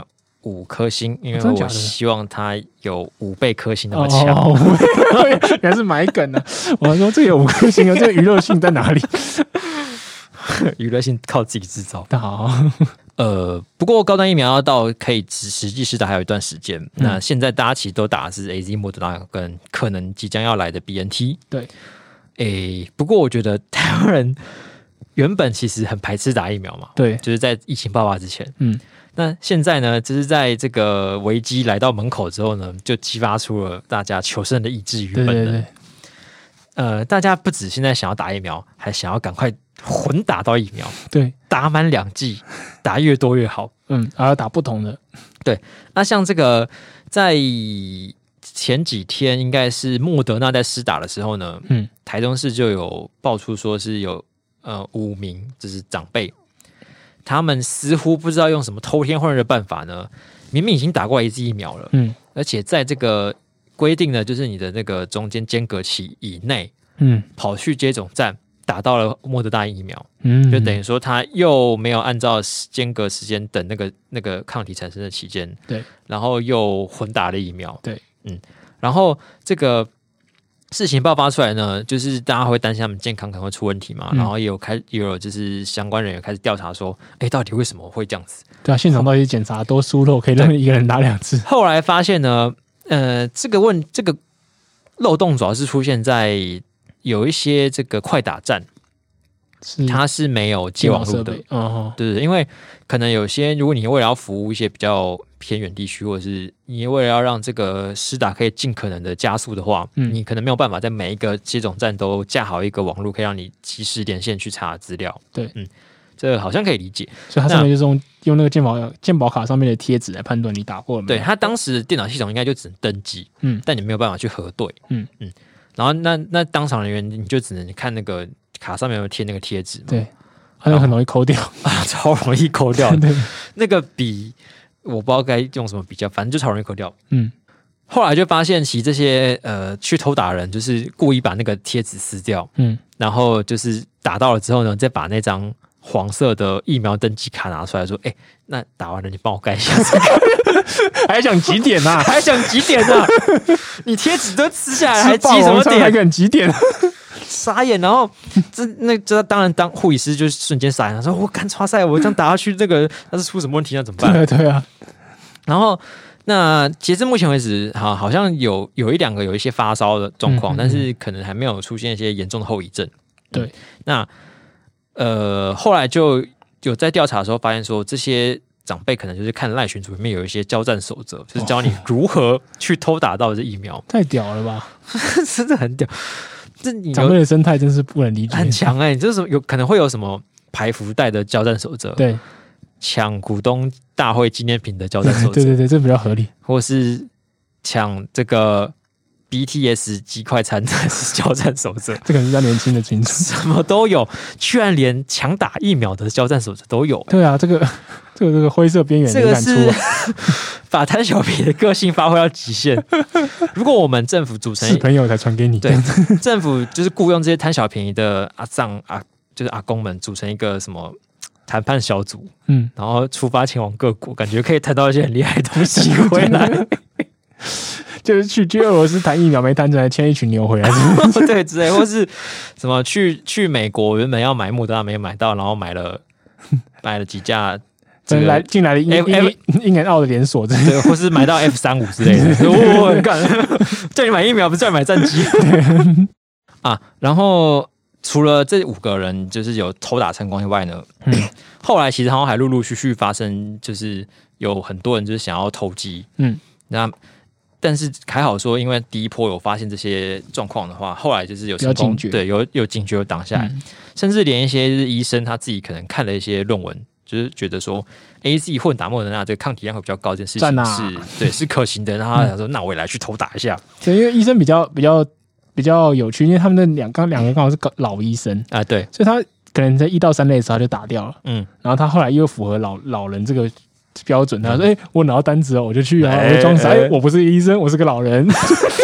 五颗星，因为我希望它有五倍颗星那么强。哦，原来是买梗啊！我说这个有五颗星，这个娱乐性在哪里？ 娱乐性靠自己制造。 好， 呃，不过高端疫苗要到可以实际施打还有一段时间。嗯、那现在大家其实都打的是 A Z、莫德纳跟可能即将要来的 B N T。 对， 诶，不过我觉得台湾人原本其实很排斥打疫苗嘛。 对， 就是在疫情爆发之前。 嗯。 那现在呢，就是在这个危机来到门口之后呢，就激发出了大家求生的意志与本能。对对对，呃，大家不止现在想要打疫苗，还想要赶快混打到疫苗。 对， 打满两剂，打越多越好。 嗯，还要打不同的。 对，那像这个在前几天，应该是莫德纳在施打的时候呢，嗯，台中市就有爆出说是有呃五名就是长辈。他们似乎不知道用什么偷天换日的办法呢，明明已经打过一剂疫苗了，嗯，而且在这个规定的就是你的那个中间间隔期以内，嗯，跑去接种站打到了莫德纳疫苗，嗯，就等于说他又没有按照间隔时间等那个那个抗体产生的期间， 对， 然后又混打了疫苗， 对， 嗯，然后这个。事情爆发出来呢，就是大家会担心他们健康可能会出问题嘛，嗯、然后也有开也有就是相关人员开始调查说，哎、欸，到底为什么会这样子？ 对啊，现场到底检查多疏漏，可以让一个人打两次。 后来发现呢，呃，这个问这个漏洞主要是出现在有一些这个快打站，是它是没有接网路的， 嗯， 对对，因为可能有些如果你为了要服务一些比较偏远地区，或者是你为了要让这个施打可以尽可能的加速的话，嗯，你可能没有办法在每一个接种站都架好一个网路，可以让你及时连线去查资料。 对， 嗯，这个好像可以理解。 所以它上面就是用用那个健保健保卡上面的贴纸来判断你打过了没有。 对，它当时电脑系统应该就只能登记，嗯，但你没有办法去核对，嗯嗯，然后那那当场人员你就只能看那个卡上面有贴那个贴纸， 对，它就很容易抠掉啊，超容易抠掉的，那个笔。我不知道该用什么比较，反正就超容易抠掉。嗯，后来就发现，其实这些呃去偷打的人，就是故意把那个贴纸撕掉，嗯，然后就是打到了之后呢，再把那张黄色的疫苗登记卡拿出来说，哎、欸，那打完了你帮我盖一下， 还想几点啊？ 还想几点啊？你贴纸都撕下来，还几什么点？ 还敢几点？ 傻眼，然后这那这当然当护理师就瞬间傻眼，说我干超赛，我这样打下去，这个要是出什么问题那怎么办？ 对对啊。 然后那截至目前为止，好好像有有一两个有一些发烧的状况，嗯嗯嗯，但是可能还没有出现一些严重的后遗症。 对， 嗯、那呃后来就有在调查的时候发现说，这些长辈可能就是看赖群组里面有一些交战守则，就是教你如何去偷打到这疫苗。 太屌了吧！ 真的很屌。这你长辈的生态真是不能理解， 很强哎、欸！这是有可能会有什么排福袋的交战守则？对，抢股东大会纪念品的交战守则？ 对对对，这比较合理。 或是抢这个 B T S 鸡快餐的交战守则？ 这可能是比较年轻的群众， 什么都有，居然连抢打疫苗的交战守则都有、欸。 对啊，这个这个这个灰色边缘， 这个是把贪小便宜的个性发挥到极限。如果我们政府组成是朋友才传给你， 对，政府就是雇佣这些贪小便宜的阿丈啊，就是阿公们组成一个什么谈判小组，嗯，然后出发前往各国，感觉可以谈到一些很厉害的东西回来。 就是去去俄罗斯谈疫苗没谈成，还牵一群牛回来， 对之类，或是什么去去美国原本要买莫德纳没买到，然后买了买了几架。 这个来进来的英英英澳的连锁， 对，或是买到 F 三十五之类的，我很干，叫你买疫苗不是叫你买战机啊。然后除了这五个人就是有偷打成功以外呢，嗯、后来其实好像还陆陆续续发生，就是有很多人就是想要投机，嗯，那但是还好说，因为第一波有发现这些状况的话，后来就是有成功，对，有有警觉有挡下来，嗯、甚至连一些医生他自己可能看了一些论文。就是觉得说 A Z 混打莫德纳这个抗体量会比较高，这件事情是、啊、对是可行的。然后他想说，嗯、那我也来去偷打一下。 对，因为医生比较比较比较有趣，因为他们的两刚两个刚好是老医生啊，对， 所以他可能在一到三类的时候他就打掉了，嗯，然后他后来又符合老老人这个标准，他说：“哎、嗯欸，我拿到单子哦，我就去啊，欸、我就装傻，欸欸、我不是医生，我是个老人。”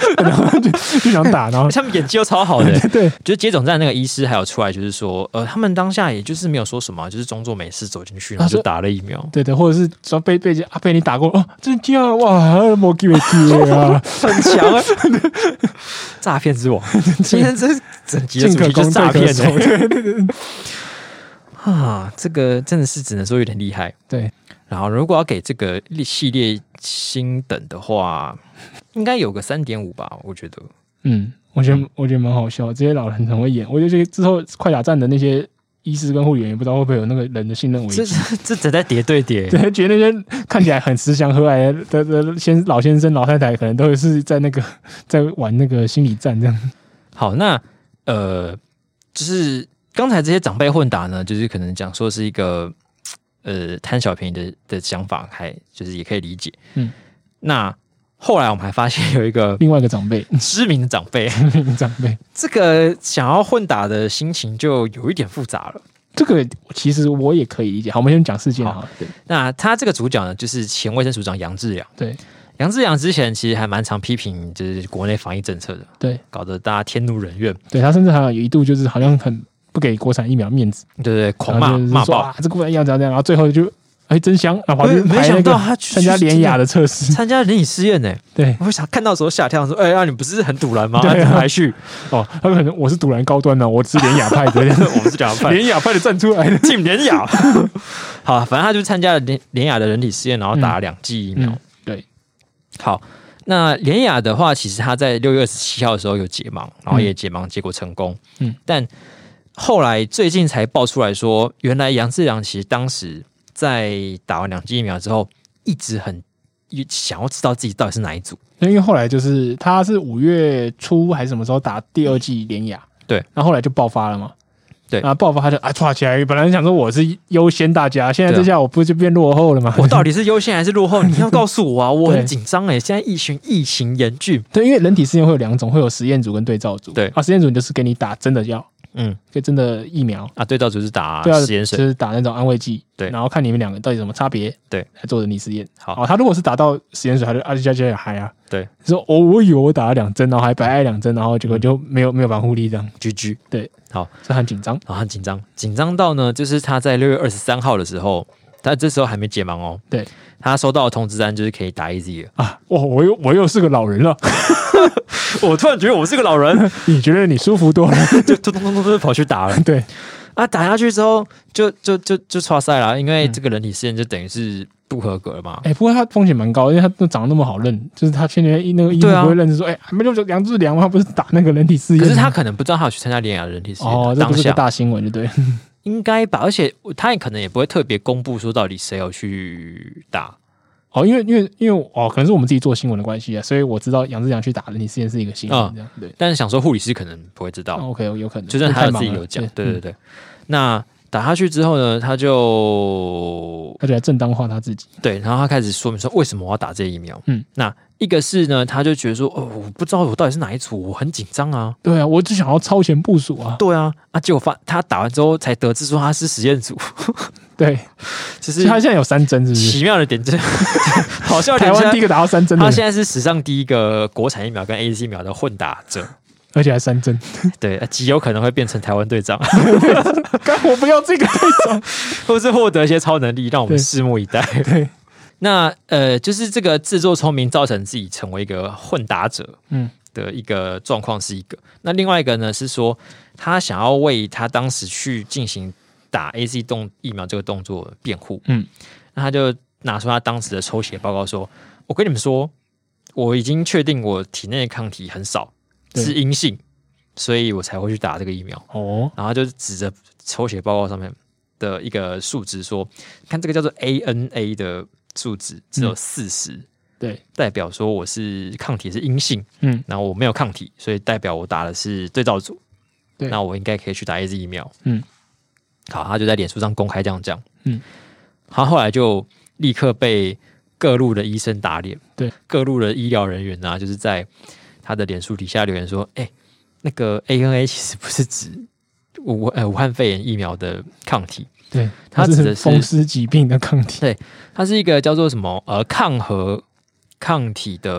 然后就就想打，然后他们演技又超好的、欸， 对， 就是接种站那个医师还有出来，就是说，呃，他们当下也就是没有说什么，就是装作没事走进去，然后就打了疫苗， 对对，或者是说被被啊被你打过哦，真这样哇，没机会接啊， 很强啊，诈骗之王，今天这整集的主题就是诈骗的、欸， 对对对， 啊，这个真的是只能说有点厉害， 对。 然后，如果要给这个系列星等的话，应该有个三点五吧，我觉得。 嗯，我觉得我觉得蛮好笑，这些老人很会演。我觉得之后快打站的那些医师跟护理员，也不知道会不会有那个人的信任危机。 这这只在叠对叠， 对，觉得那些看起来很慈祥和蔼的的的先老先生、老太太，可能都是在那个在玩那个心理战这样。 好，那呃，就是刚才这些长辈混打呢，就是可能讲说是一个。呃，贪小便宜的的想法，还就是也可以理解。嗯，那后来我们还发现有一个另外一个长辈， 知名的长辈， 知名的长辈， 这个想要混打的心情就有一点复杂了。 这个其实我也可以理解。好，我们先讲事件好了。对， 那他这个主角呢，就是前卫生署长杨志良。 对， 杨志良之前其实还蛮常批评就是国内防疫政策的， 对， 搞得大家天怒人怨。 对他甚至还有一度就是好像很。不给国产疫苗面子， 对对，狂骂骂爆啊！这国产疫苗怎样怎样，然后最后就哎真香，然后跑去没想到他参加联雅的测试， 参加人体试验呢。 对， 我想看到的时候吓跳，说：“哎呀，你不是很堵然吗？ 对啊， 还去哦？他可能我是堵然高端呢，我是联雅派的， 我们是联雅派， 联雅派的站出来的， 进联雅。好，反正他就参加了联联雅的人体试验，然后打了两剂疫苗。 嗯嗯、对， 好。那联雅的话，其实他在六月二十七号的时候有解盲，然后也解盲结果成功。嗯，但后来最近才爆出来说，原来杨志良其实当时在打完两剂疫苗之后，一直很想要知道自己到底是哪一组。 因为后来就是他是五月初还是什么时候打第二剂联雅， 对， 然后后来就爆发了嘛。 对啊，爆发他就啊抓起来，本来想说我是优先大家，现在这下我不就变落后了吗？ 我到底是优先还是落后？你要告诉我啊！我很紧张哎，现在疫情疫情严峻。 对，因为人体试验会有两种，会有实验组跟对照组。 对啊，实验组就是给你打真的药。 嗯， 跟真的疫苗啊，对照组是打实验水， 就是打那种安慰剂， 对， 然后看你们两个到底有什么差别， 对， 来做人体实验。 好， 哦，他如果是打到实验水，他就啊加加嗨啊， 对， 说哦，我以为我打了两针，然后还白挨两针，然后结果就没有没有防护力这样 ，G G， 对， 好， 是很紧张， 啊，很紧张，紧张到呢，就是他在六月二十三号的时候，他这时候还没解盲哦， 对， 他收到的通知单就是可以打 A Z 了啊，哇，我又我又是个老人了。 我突然觉得我是个老人， 你觉得你舒服多了， 就咚咚咚咚就跑去打了。 对啊，打下去之后就就就就唰赛了，因为这个人体试验就等于是不合格了嘛。 哎、欸，不过他风险蛮高，因为他都长得那么好认，就是他前年那个医生不会认识说，哎、啊，没有梁志良，他不是打那个人体试验， 可是他可能不知道他有去参加联雅的人体试验， 哦，这不是个大新闻，就对， 应该吧？而且他也可能也不会特别公布说到底谁有去打。 哦，因为因为因为哦，可能是我们自己做新闻的关系啊，所以我知道杨志良去打人体试验是一个新闻，这样、嗯、对。 但是想说护理师可能不会知道、 哦、，OK， 有可能， 就是他自己有讲，对对对。嗯、那打下去之后呢，他就他就来正当化他自己， 对，然后他开始说明说为什么我要打这疫苗。嗯，那一个是呢，他就觉得说，哦，我不知道我到底是哪一组，我很紧张啊。 对啊，我只想要超前部署啊。 对啊，啊，结果发他打完之后才得知说他是实验组。 对， 就是他现在有三针，是不是？ 奇妙的点就是，好笑的台湾第一个打到三针， 他现在是史上第一个国产疫苗跟 A Z 疫苗的混打者， 而且还三针。 对，极有可能会变成台湾队长。 我不要这个队长， 或是获得一些超能力，让我们拭目以待。 对， 那呃，就是这个自作聪明造成自己成为一个混打者，嗯。的一个状况是一个，那另外一个呢是说，他想要为他当时去进行打 A Z 动疫苗这个动作辩护，嗯，那他就拿出他当时的抽血报告说：“我跟你们说，我已经确定我体内的抗体很少，是阴性，所以我才会去打这个疫苗。”哦，然后就指着抽血报告上面的一个数值说：“看这个叫做 A N A 的数值只有四十、嗯。” 对， 代表说我是抗体是阴性，嗯，然后我没有抗体，所以代表我打的是对照组，对，那我应该可以去打 A Z 疫苗，嗯，好，他就在脸书上公开这样讲，嗯，他后来就立刻被各路的医生打脸， 对， 各路的医疗人员啊，就是在他的脸书底下留言说，哎、欸，那个 A N A 其实不是指武呃武汉肺炎疫苗的抗体。 对，它指的是风湿疾病的抗体， 对，它是一个叫做什么呃抗核抗体的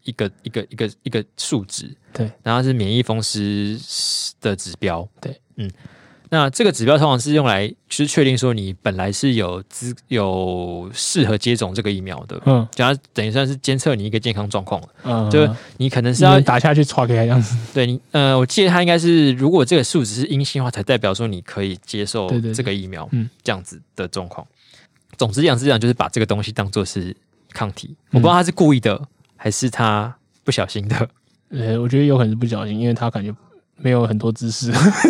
一个一个一个一个数值， 对， 然后是免疫风湿的指标， 对， 嗯。那这个指标通常是用来就是确定说你本来是有资有适合接种这个疫苗的，嗯，假如等于算是监测你一个健康状况，嗯，就你可能是要打下去刷给他这样子， 对你，呃，我记得它应该是如果这个数值是阴性的话，才代表说你可以接受这个疫苗，嗯，这样子的状况。总之讲是讲，就是把这个东西当做是抗体，我不知道他是故意的还是他不小心的， 呃，我觉得有可能是不小心，因为他感觉没有很多知识。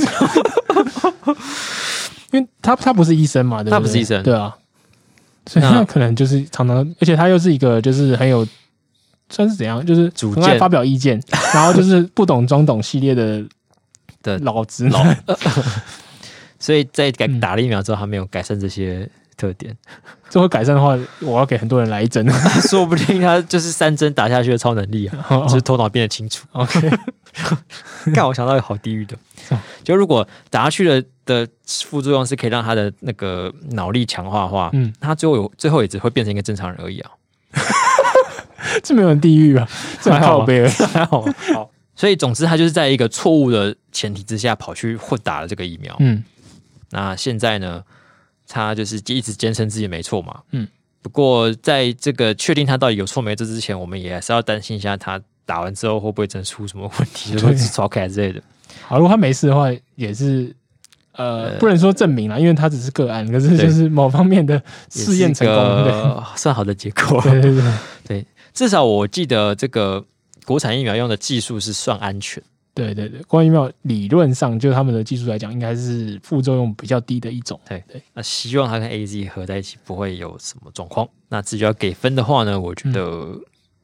因为他他不是医生嘛，对不对？ 他不是医生， 对啊，所以他可能就是常常，而且他又是一个就是很有算是怎样，就是很爱发表意见，然后就是不懂装懂系列的的老直男， 所以在打了疫苗之后，他没有改善这些特点。 这会改善的话，我要给很多人来一针， 说不定他就是三针打下去的超能力啊，就是头脑变得清楚。 OK， 干我想到有好地狱的，就如果打下去的的副作用是可以让他的那个脑力强化的话，嗯，他最后有最后也只会变成一个正常人而已啊。 这没有人地狱啊，这还好呗， 还好吗？好，所以总之他就是在一个错误的前提之下跑去混打了这个疫苗。嗯，那现在呢，他就是一直坚称自己没错嘛。嗯，不过在这个确定他到底有错没错之前，我们也还是要担心一下他打完之后会不会真出什么问题，就是抓开之类的。 好，如果他没事的话，也是呃，不能说证明啦，因为他只是个案，可是就是某方面的试验成功， 算好的结果。 对对对对，至少我记得这个国产疫苗用的技术是算安全。 对对对，国产疫苗理论上就他们的技术来讲，应该是副作用比较低的一种。 对对，那希望它跟 A Z 合在一起不会有什么状况。那至于要给分的话呢，我觉得、嗯、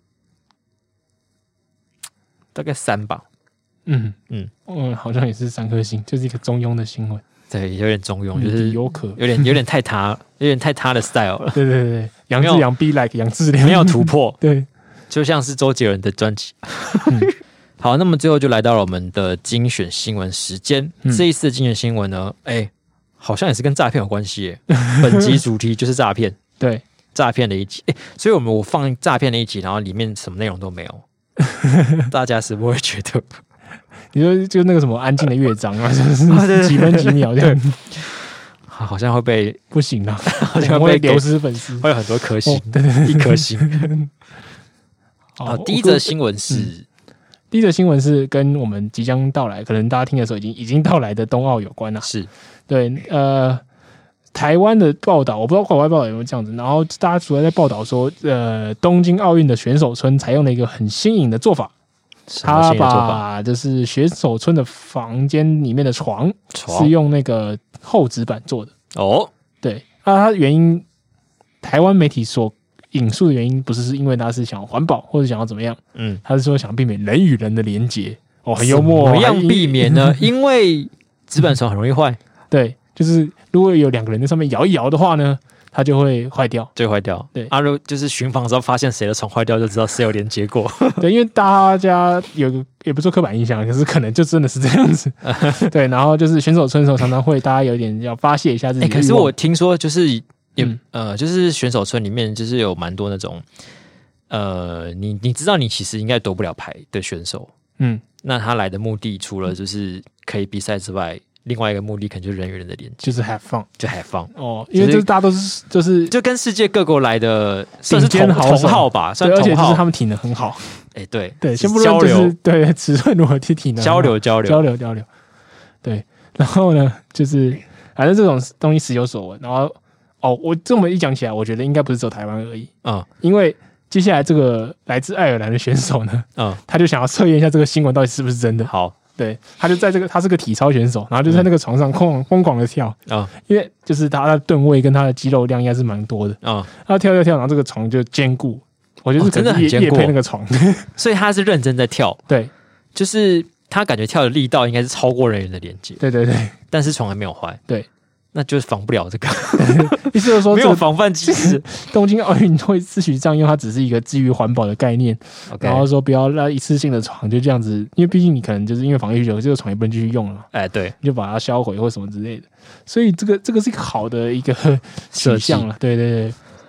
大概三吧。嗯嗯嗯，好像也是三颗星，就是一个中庸的新闻。 对，有点中庸，就是有可有点有点太他，有点太他的 style 了。 对对对，杨志良 be like 杨志良， 没有突破。 对， 就像是周杰伦的专辑。嗯、好，那么最后就来到了我们的精选新闻时间。嗯、这一次的精选新闻呢，哎、欸，好像也是跟诈骗有关系耶。本集主题就是诈骗， 对， 诈骗的一集。哎、欸，所以我们我放诈骗的一集，然后里面什么内容都没有，大家是不会觉得。 你说就那个什么安静的乐章啊，就是几分几秒这样， 好像会被不行了，好像会流失粉丝， 会有很多颗星，哦、对对对一颗星。好，第一则新闻是、嗯， 第一则新闻是跟我们即将到来，可能大家听的时候已经已经到来的冬奥有关了。 是， 对，呃，台湾的报道，我不知道国外报道有没有这样子，然后大家主要在报道说，呃，东京奥运的选手村采用了一个很新颖的做法。他把就是选手村的房间里面的床是用那个厚纸板做的哦， 对，那他原因台湾媒体所引述的原因不是是因为他是想要环保或者想要怎么样，嗯，他是说想避免人与人的连结，哦，很幽默。 怎么样避免呢？因为纸板床很容易坏， 对，就是如果有两个人在上面摇一摇的话呢。它就会坏掉， 就会坏掉。 对， 啊，如果就是巡房的时候发现谁的床坏掉，就知道谁有连接过。 对，因为大家有个也不是刻板印象，可是可能就真的是这样子。对，然后就是选手村的时候，常常会大家有点要发泄一下自己的欲望。 欸。可是我听说就是也、嗯、呃，就是选手村里面就是有蛮多那种呃，你你知道你其实应该夺不了牌的选手，嗯，那他来的目的除了就是可以比赛之外。另外一个目的可能就是人与人的连接， 就是 have fun， 就 have fun 哦，因为就是大家都是就是就跟世界各国来的算是同同号吧，算而且就是他们体能很好， 哎、欸，对对，先不论就是对尺寸如何去体能交流交流交流交流，对，然后呢，就是反正这种东西时有所闻，然后哦，我这么一讲起来，我觉得应该不是只有台湾而已，嗯，因为接下来这个来自爱尔兰的选手呢，嗯，他就想要测验一下这个新闻到底是不是真的， 好。 对，他就在这个，他是个体操选手，然后就在那个床上疯疯狂的跳啊，哦、因为就是他的吨位跟他的肌肉量应该是蛮多的啊，哦、他跳跳跳，然后这个床就坚固，我觉得是真的很坚固， 配那个床， 所以他是认真在跳， 对， 就是他感觉跳的力道应该是超过人员的连接， 对对对，但是床还没有坏， 对。 那就是防不了这个， 意思就是说没有防范机制。 东京奥运会自诩这样用，它只是一个基于环保的概念， okay. 然后说不要让一次性的床就这样子，因为毕竟你可能就是因为防疫需求，这个床也不能继续用了嘛。 哎，对， 你就把它销毁或什么之类的。所以这个这个是一个好的一个取向了，对对对。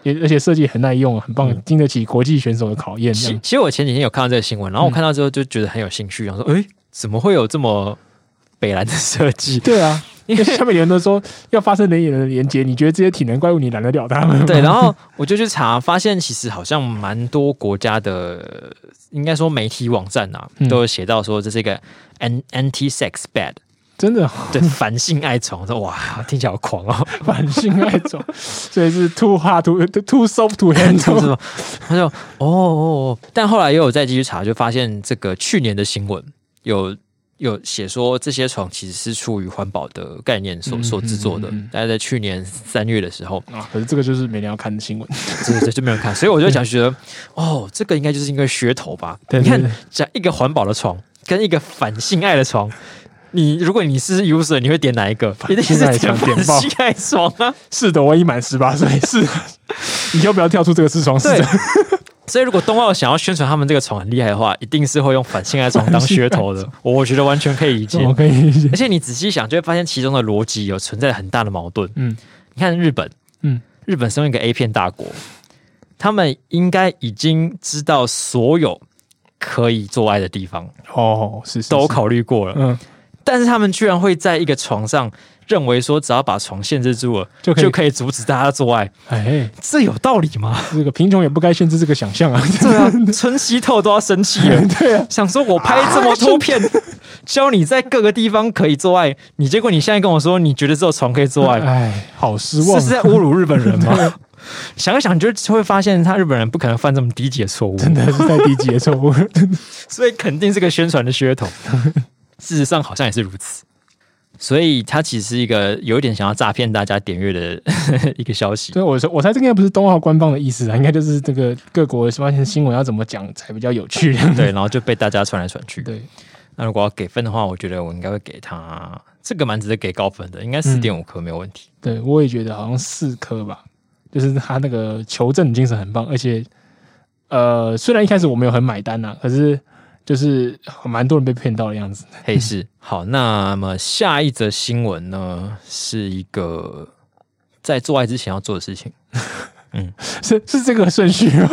也而且设计很耐用，很棒，嗯、经得起国际选手的考验。 其其实我前几天有看到这个新闻，然后我看到之后就觉得很有兴趣，想说，哎、嗯，怎么会有这么北蓝的设计？ 对啊。因为下面有人都说要发生人与人的连结，你觉得这些体能怪物你拦得了他们？ 对，然后我就去查，发现其实好像蛮多国家的，应该说媒体网站啊，嗯、都有写到说这是一个 anti-sex bed， 真的、哦、对反性爱床，说哇，听起来好狂哦， 反性爱床，所以是 too hard to too soft to handle， 他就哦哦，但后来又有再继续查，就发现这个去年的新闻有。有写说这些床其实是出于环保的概念所所制作的，大概在去年三月的时候啊，可是这个就是没人要看的新闻， 对对，就没人看，所以我就想觉得，哦，这个应该就是因为噱头吧？对对对，你看，讲一个环保的床跟一个反性爱的床，你如果你是 user， 你会点哪一个？一定是点反性爱床啊！ 是的，我已满十八岁，是，你要不要跳出这个视窗？是的。 所以，如果冬奥想要宣传他们这个床很厉害的话，一定是会用反性爱床当噱头的。我觉得完全可以理解， 我可以理解。 而且你仔细想，就会发现其中的逻辑有存在很大的矛盾。嗯，你看日本，嗯，日本身为一个 A 片大国，他们应该已经知道所有可以做爱的地方哦，是, 是, 是都考虑过了。嗯，但是他们居然会在一个床上。认为说只要把床限制住了，就可以就可以阻止大家做爱，哎，这有道理吗？ 这个贫穷也不该限制这个想象啊！ 对啊，村西透都要生气了。 对啊， 想说我拍这么多片，教你在各个地方可以做爱，你结果你现在跟我说你觉得只有床可以做爱， 哎，好失望！ 这是在侮辱日本人吗？想一想，你就会发现他日本人不可能犯这么低级的错误， 真的是太低级的错误， 所以肯定是个宣传的噱头。事实上好像也是如此。所以它其实是一个有一点想要诈骗大家点阅的一个消息。 对，我我猜这应该不是冬奥官方的意思啊，应该就是这个各国发现新闻要怎么讲才比较有趣。 对，然后就被大家传来传去。 对， 那如果要给分的话，我觉得我应该会给他这个蛮值得给高分的，应该四点五颗没有问题。 对，我也觉得好像四颗吧，就是他那个求证精神很棒，而且呃，虽然一开始我没有很买单啊，可是。就是蛮多人被骗到的样子。 嘿，是好。那么下一则新闻呢，是一个在做爱之前要做的事情。 嗯，是是这个顺序吗？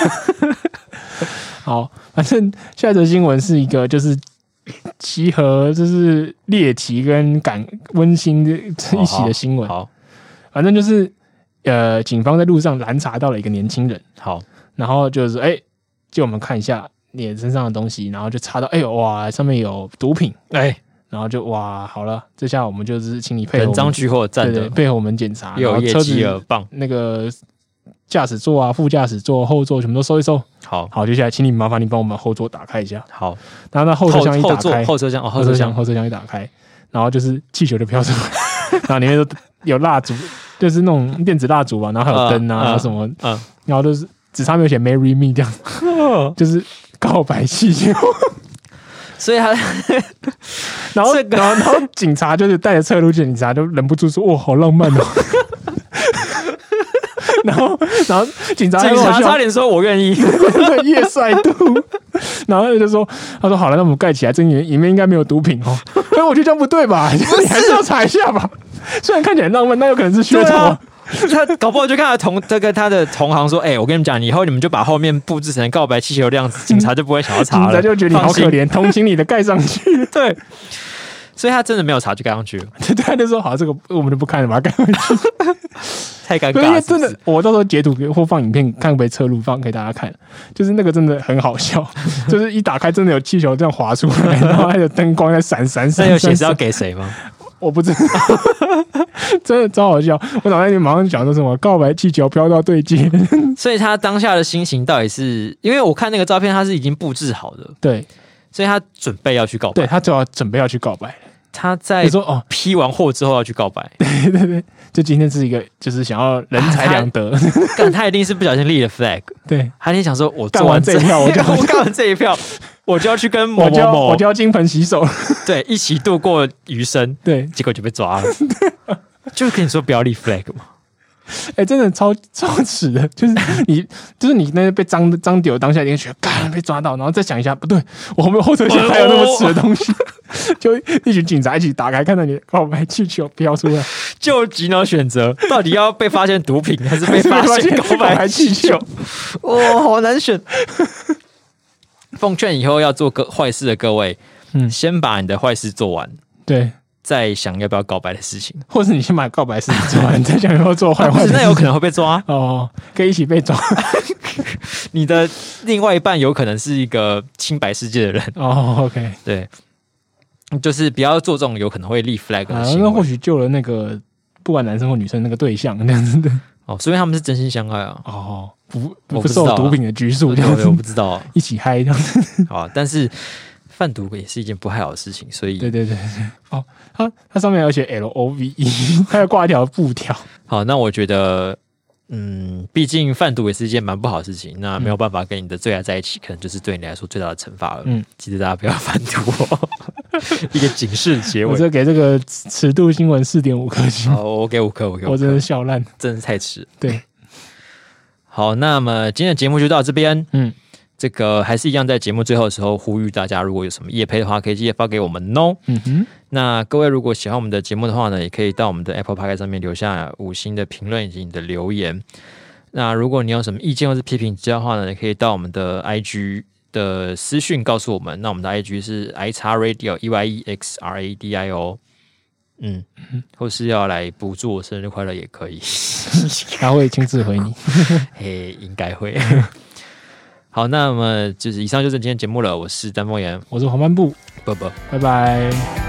好，反正下一则新闻是一个就是集合就是猎奇跟感温馨的一起的新闻。 好， 反正就是呃，警方在路上拦查到了一个年轻人。 好， 然后就是哎，借我们看一下。你身上的东西，然后就查到，哎呦哇，上面有毒品，哎，然后就哇，好了，这下我们就是请你配合人赃俱获，站的配合我们检查， 又有业绩了，棒。 那个驾驶座啊、副驾驶座、后座全部都收一收。 好， 好，接下来请你麻烦你帮我们后座打开一下。 好， 然后那后车厢一打开， 后车厢哦， 后车厢后车厢一打开，然后就是气球就飘出来，然后里面都有蜡烛，就是那种电子蜡烛吧，然后还有灯啊，然后什么，嗯，然后就是只差没有写 “Marry Me” 这样，就是。告白气球， 所以他， 然后、這個、然后然后警察就是带着侧录镜，警察就忍不住说：“哇，好浪漫哦！”然后然后警察警察差点说：“我愿意。” 叶帅度，然后就说：“他说好了，那我们盖起来，这里面里面应该没有毒品哦。”所以我觉得这样不对吧？你还是要查一下吧。虽然看起来很浪漫，但有可能是噱头。 他搞不好就看他同这个他的同行说，哎、欸，我跟你们讲，以后你们就把后面布置成告白气球的样子，警察就不会想要查了， 警察就觉得你好可怜，同情你的盖上去。 对，所以他真的没有查就盖上去了。 对，他就说好，这个我们就不看了，把它盖回去。 太尴尬了，因为真的，我到时候截图或放影片，看会不会侧录放给大家看。就是那个真的很好笑，就是一打开真的有气球这样滑出来，然后还有灯光在闪闪闪。 那有写是要给谁吗？ 我不知道，真的超好笑。我脑袋里马上讲说什么告白气球飘到对接， 所以他当下的心情到底是因为我看那个照片，他是已经布置好的， 对， 所以他准备要去告白， 对他就要准备要去告白。 他在说哦，批完货之后要去告白， 对对对，就今天是一个就是想要人财两得， 但他一定是不小心立了 flag， 对， 他一定想说我干完这一票，我就我干完这一票。我就要去跟某某某， 我就要金盆洗手， 对，一起度过余生。 对， 结果就被抓了。就跟你说不要立 flag 嘛。 哎、欸，真的超超耻的，就是你，就是你那被张张丢当下，你就觉得，干被抓到，然后再想一下，不对，我后面后车厢还有那么耻的东西，就一群警察一起打开，看到你告白气球飘出来， 就急恼选择，到底要被发现毒品，还是被发现告白气球？哇、哦，好难选。奉劝以后要做个坏事的各位，嗯，先把你的坏事做完， 对。 再想要不要告白的事情， 或是你先把告白事情做完，再想要不要做坏坏的事情， 那有可能会被抓哦，可以一起被抓。 你的另外一半有可能是一个清白世界的人哦 ，OK， 对，就是不要做这种有可能会立 flag 的行为。 那、啊、或许救了那个不管男生或女生那个对象那样子的。 哦，所以他们是真心相爱啊。 哦，不不受毒品的拘束这样子， 我不知道、啊， 一起嗨这样子。 好，但是贩毒也是一件不太好的事情，所以对对对对，哦，它它上面有写 L O V E， 它要挂一条布条。 好，那我觉得，嗯，毕竟贩毒也是一件蛮不好的事情，那没有办法跟你的最爱在一起，可能就是对你来说最大的惩罚了。嗯，记得大家不要贩毒哦。一个警示结尾， 我这给这个尺度新闻四点五颗星。 好，我给五颗，我给五颗， 我真的笑烂， 真的太迟。 对， 好，那么今天的节目就到这边。嗯。这个还是一样，在节目最后的时候呼吁大家，如果有什么业配的话，可以记得发给我们哦。嗯哼，那各位如果喜欢我们的节目的话呢，也可以到我们的 Apple Podcast 上面留下五星的评论以及你的留言。那如果你有什么意见或是批评指教的话呢，也可以到我们的 I G 的私讯告诉我们。那我们的 I G 是 i x radio e y e x r a d i o， 嗯，或是要来补祝我生日快乐也可以， 他会亲自回你。 嘿，应该会。好，那么就是以上就是今天节目了。我是丹凤眼， 我是黄斑布， 啵啵， 拜拜。